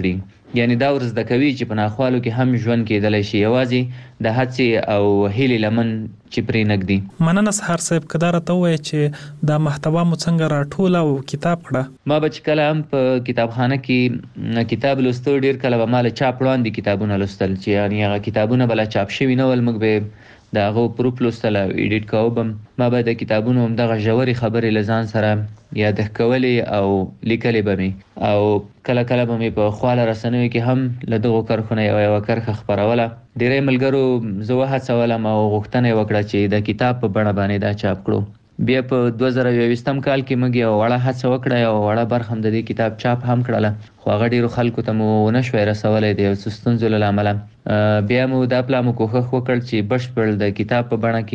یعنی دا ورزده کوي چې په ناخوالو کې هم ژوند کېدلی شي، یوازې د هڅې او هیلې لمن چې پرې نږدي. مننه سهار صاحب، که دا راته ووایې چې دا محتوا مو څنګه راټوله او کتاب کړه؟ ما به چې کله هم په کتابخانه کې کتاب لوستو، ډېر کله به ما له چاپ وړاندې کتابونه لوستل چې یعنې هغه کتابونه به لا چاپ شوي نه ول، موږ به د هغو پروف لوستل او ایډیټ کوو به ما به د کتابونو همدغه ژورې خبرې له ځان سره یادښت کولې او لیکلې به مې، او کله کله به مې په خواله رسنیو کې هم له دغو کرښو نه یوه یوه کرښه خپروله. ډېری ملګرو زه وهڅولم او غوښتنه یې وکړه چې د کتاب په بڼه باندې دا چاپ کړو. بیا په دوه زره یوویشتم کال کې موږ یوه وړه هڅه وکړه، یوه وړه برخه هم د دې کتاب چاپ هم کړله، خو هغه ډېرو خلکو ته مو ونه شوی رسولی د یو څه ستونزو له امله. بیا مو دا پلا مو کوښښ وکړ چې بشپړ د کتاب په بڼه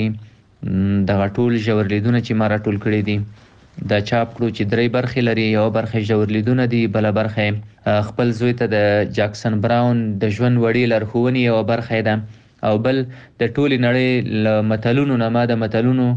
کې دغه ټول ژور لیدونه چې ما راټول کړي دي دا چاپ کړو، چې درې برخې لري. یوه برخه ژور لیدونه دي، بله برخه خپل زوی ته د جاکسن براون د ژوند وړې لارښوونې یوه برخه ده، او بل د ټولې نړۍ له متلونو نه ما د متلونو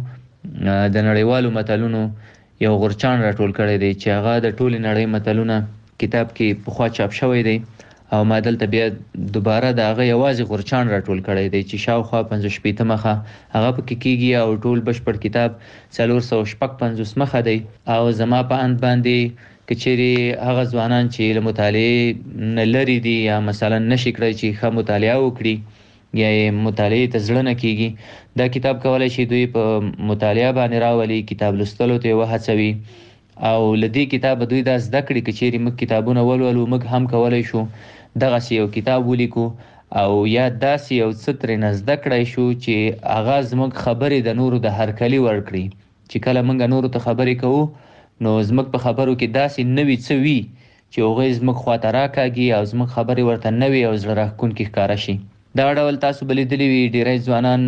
د نړیوالو متلونو یو غورچاڼ راټول کړی دی چې هغه د ټولې نړۍ متلونه کتاب کې پخوا چاپ شوی دی، او ما دلته بیا دوباره د هغه یوازې غورچاڼ راټول کړی دی چې شاوخوا پنځه شپېته مخه هغه پکې کېږي، او ټول بشپړ کتاب څلور سوه شپږ پنځوس مخه دی. او زما په اند باندې که چیرې هغه ځوانان چې له مطالعې نه لرې دي یا مثلا نشي کړی چې ښه مطالعه وکړي یا یې مطالعې ته زړه نه کېږي، دا کتاب کولی شي دوی په مطالعه باندې راولي، کتاب لوستلو ته یې وهڅوي، او له دې کتابه دوی دا زده کړي که چیرې موږ کتابونه ولولو موږ هم کولی شو دغسې یو کتاب ولیکو، او یا داسې یو څه ترېنه زده کړی شو چې هغه زموږ خبرې د نورو د هرکلي وړ کړي، چې کله موږ نورو ته خبرې کوو نو زموږ په خبرو کې داسې نوي څه وي چې هغوی زموږ خواته راکاږي او زموږ خبرې ورته نوې او زړه راښکونکې ښکاره شي. دا ډول تاسو به لیدلي وي ډېری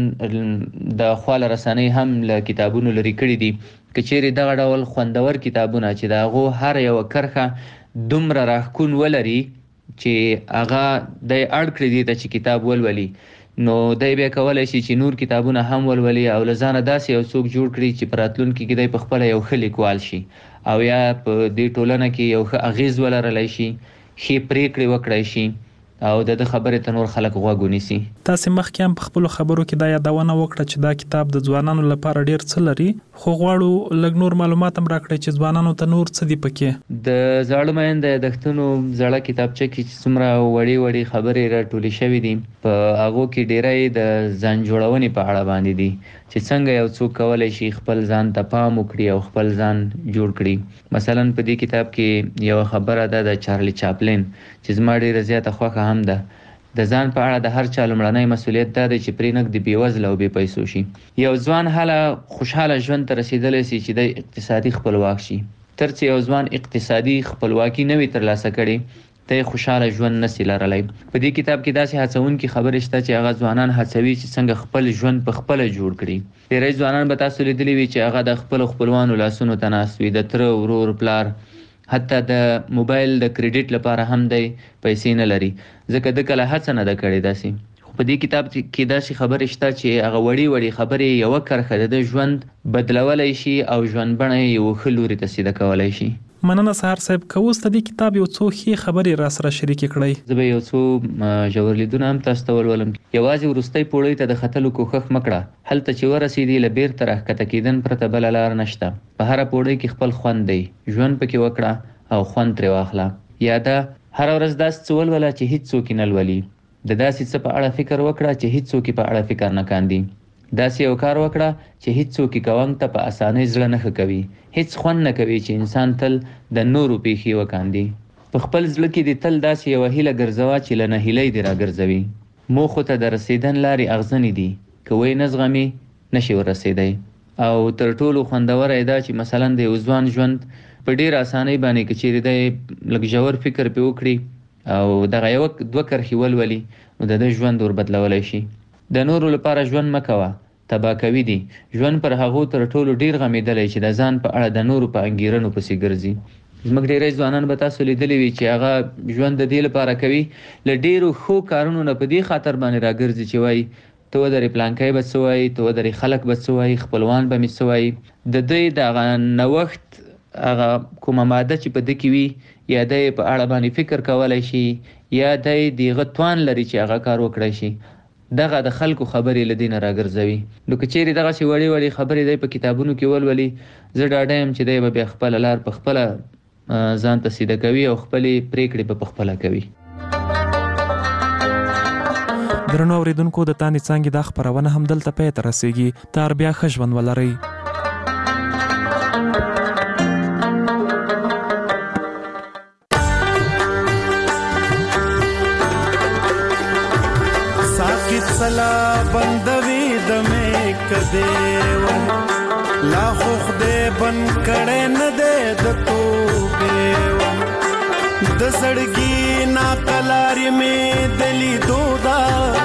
ځوانان د خواله رسنۍ هم له کتابونو لرې کړي دي. که چیرې دغه ډول خوندور کتابونه چې د هغو هر یوه کرښه دومره راښکون ولري چې هغه دی اړ کړي دي ته چې کتاب ولولي، نو دی بیا کولی شي چې نور کتابونه هم ولولي او له ځانه داسې یو څوک جوړ کړي چې په راتلونکي کې دی په خپله یو ښه لیکوال شي، او یا په دې ټولنه کې یو ښه اغیز ولرلی شي، ښې پرېکړې وکړی شي، او د ده خبرې ته نور خلک غوږ ونیسي. تاسې مخکې هم په خپلو خبرو کې دا یادونه وکړه چې دا کتاب د ځوانانو لپاره ډېر څه لري، خو غواړو لږ نور معلومات هم راکړئ چې ځوانانو ته نور څه دي پکې. د زاړه مین د یادښتونو زړه کتابچه کې چې څومره وړې وړې خبرې راټولې شوې دي، په هغو کې ډېری د ځان جوړونې په اړه باندې دي چې څنګه یو څوک کولی شي خپل ځان ته پام وکړي او خپل ځان جوړ کړي. مثلا په دې کتاب کې یوه خبره ده د چارلی چاپلین چې زما ډېره زیاته خوښه هم ده. د ځان په اړه د هر چا لومړنی مسؤلیت دا دی چې پرې نږ د بېوزله او بې پیسو شي. یو ځوان هله خوشحاله ژوند ته رسېدلی سي چې دی اقتصادي خپلواک شي. تر څه یو ځوان اقتصادي خپلواکي نه وي ترلاسه کړې ته یې خوشحاله ژوند نسي لرلی. په دې کتاب کې داسې هڅونکي خبرې شته چې هغه ځوانان هڅوي چې څنګه خپل ژوند په خپله جوړ کړي. ډېری ځوانان به تاسو لیدلي وي چې هغه د خپلو خپلوانو لاسونو ته ناست وي، د تره، ورور، پلار، حتی د موبایل د کریډیټ لپاره هم دی پیسې نه لري، ځکه ده کله هڅه نه ده کړې داسې. خو په دې کتاب کې داسې خبرې شته چې هغه وړې وړې خبرې یوه کرښه د ده ژوند بدلولی شي او ژوند بڼه یې یوه ښه لوري ته سیده کولی شي. مننه سهار صاحب، که اوس د دې کتاب یو څو ښې خبرې را سره شریکې کړئ. زه به یو څو ژور لیدونه هم تاسو ته ولولم. یوازې وروستۍ پوړۍ ته د ختلو کوښښ مه کړه، هلته چې ورسېدې له بیرته راښکته کېدن پرته بله لار نشته. په هره پوړۍ کې خپل خوند دی، ژوند پکې وکړه او خوند ترې واخله. یا ده هره ورځ داسې څه ولوله چې هېڅ څوک یې نه لولي، د داسې څه په اړه فکر وکړه چې هېڅ څوک یې په اړه فکر نه کاندي، داسې یو کار وکړه چې هېڅ څوک یې کوونک ته په اسانۍ زړه نه ښه کوي، هېڅ خوند نه کوي چې انسان تل د نورو پیښې وکاندي. په خپل زړه کې دې تل داسې یوه هیله ګرځوه چې له نهیلۍ دې راګرځوي. موخو ته د رسېدن لارې اغزنې دي، که وی نه زغمي نشي ورسېدی. او تر ټولو خوندوره یې دا چې مثلا د یو ځوان ژوند په ډېر اسانۍ باندې که چیرې دی لږ ژور فکر پرې وکړي او دغه یوه دوه کرښې ولولي نو د ده ژوند ور بدلولی شي. د نورو لپاره ژوند مه کوه، تباه کوي دي. ژوند پر هغو تر ټولو ډېر غمېدلی چې د ځان په اړه د نورو په انګېرنو پسې ګرځي. زموږ ډېری ځوانان به تاسو لیدلي وي چې هغه ژوند د دې لپاره کوي له ډېرو ښو کارونو نه په دې خاطر باندې راګرځي چې وایي ته ودرې پلانکی به څه وایي، ته ودرې خلک به څه وایي، خپلوان به مې څه وایي. د دوی د هغه نوښت هغه کومه ماده چې په ده کې وي یا دی په اړه باندې فکر کولی شي یا دای دیغه توان لري چې هغه کار وکړي شي دغه د خلکو خبرې لدینه راګرځوي. نو کچېری دغه شی وړي وړي خبرې دی په کتابونو کې ولولي زه ډاډه یم چې دی به خپل لار په خپل ځان ته سیده کوي او خپل پریکړې په خپل کوي. درنو اوریدونکو د تانی څنګه د خبرونه هم دلته پې تر رسیدي تر بیا خښون ولري. سلا بندوي د مې کده و لا خو خدای بن کړه نه ده د توبه و د سړګي نا کلاري مې دلی دودا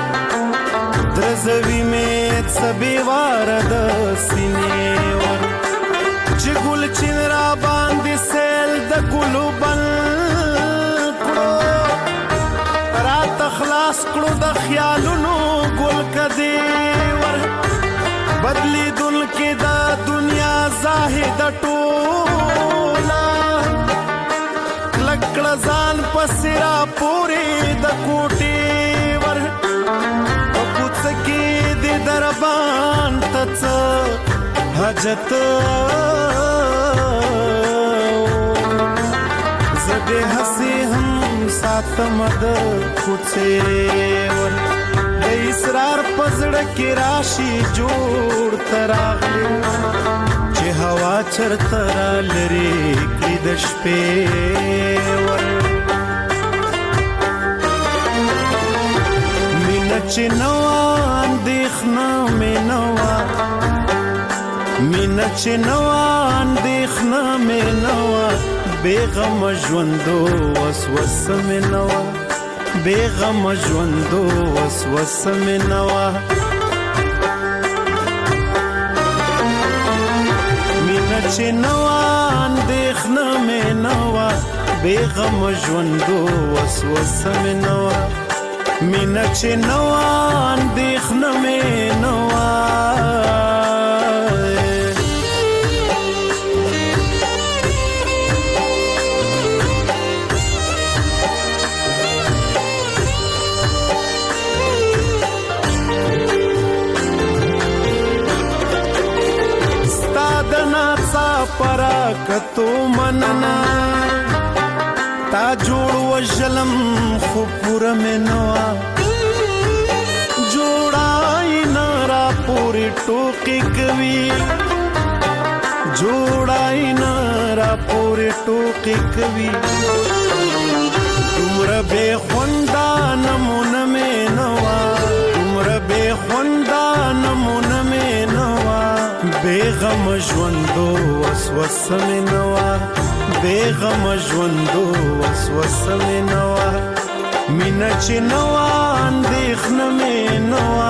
درزوي مې سبي وار د سینې و چې ګل چنرا باندې سیل د ګلو بن رات خلاص کړو د خیالونو ګل کدی ور بدلی دل کې دا دنیا زاهد ټولا لکړه ځان پسرا پوری د کوټي ور او پوڅ کې د دربان تڅ حاجت زده هسي هم ساتم د کوڅه ور د اسرار پزړه کې راشي جوړ تراغلي چې هوا چرته را لري کې د شپې ور مینه چې نو اندېښنه مې نو مینه چې نو اندېښنه مې نو بیغم ژوندو وسوسه مې نو بیغم ژوندو وسوسه مې نو مینه چې نو اندېښنه مې نو بیغم ژوندو وسوسه مې نو مینه چې نو اندېښنه مې نو پرا کتو مننا تا جوړ وجلم خو پورا منوا جوړای نارا پوری ټوکی کوي جوړای نارا پوری ټوکی کوي عمر به خوندا نمونه منوا عمر به خوندا نمونه منوا بیغم ژوندو وسوسه مې نوا بیغم ژوندو وسوسه مې نوا مینه چې نوا اندېښنه مې نوا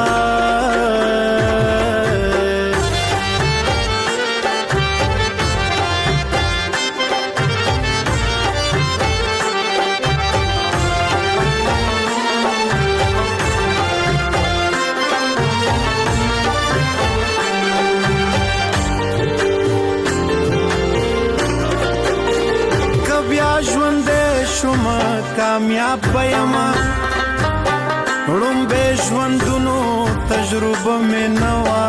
کامیاب بیما روم به ژوندونو تجربه مې نوا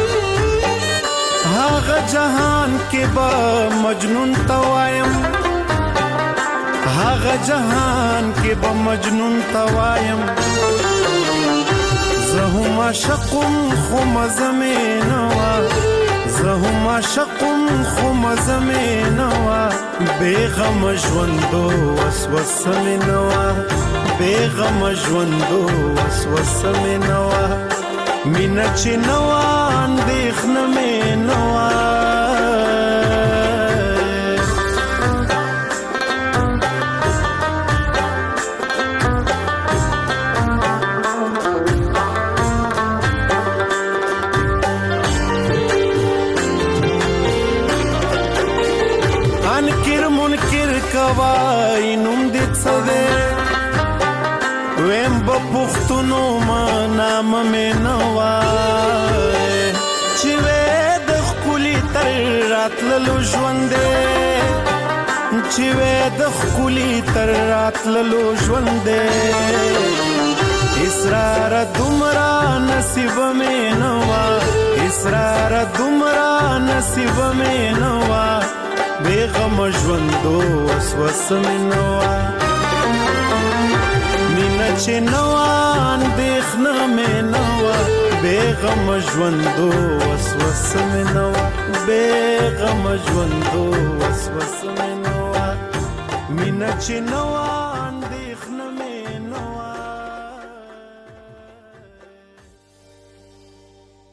هغه جهان کې به مجنون توایم هغه جهان کې به مجنون توایم زه هم عاشقم خو مزه مې نوا زه هم عاشقم خو مزه مې نوا بیغم ژوندو وسوسه مې نوا بیغم ژوندو وسوسه مې نوا مینه چې نوا اندېښنه مې نوا کوای نوم دې څه دی ویم به پښتونو ما نام مې نه وای چې وې د ښکلي تر راتللو ژوند دی چې وې د خکولی تر راتللو ژوند دی اسرار دومره نصیب مې نه وه اسرار دومره نصیب مې نه وه بې غمه ژوندو وسوسه مې نه وه مینه چې نه وه اندېښنه مې نه وه بې غمه ژوندو وسوسه مې نه وه بې غمه ژوندو وسوسه مې نه وه مینه چې نه وه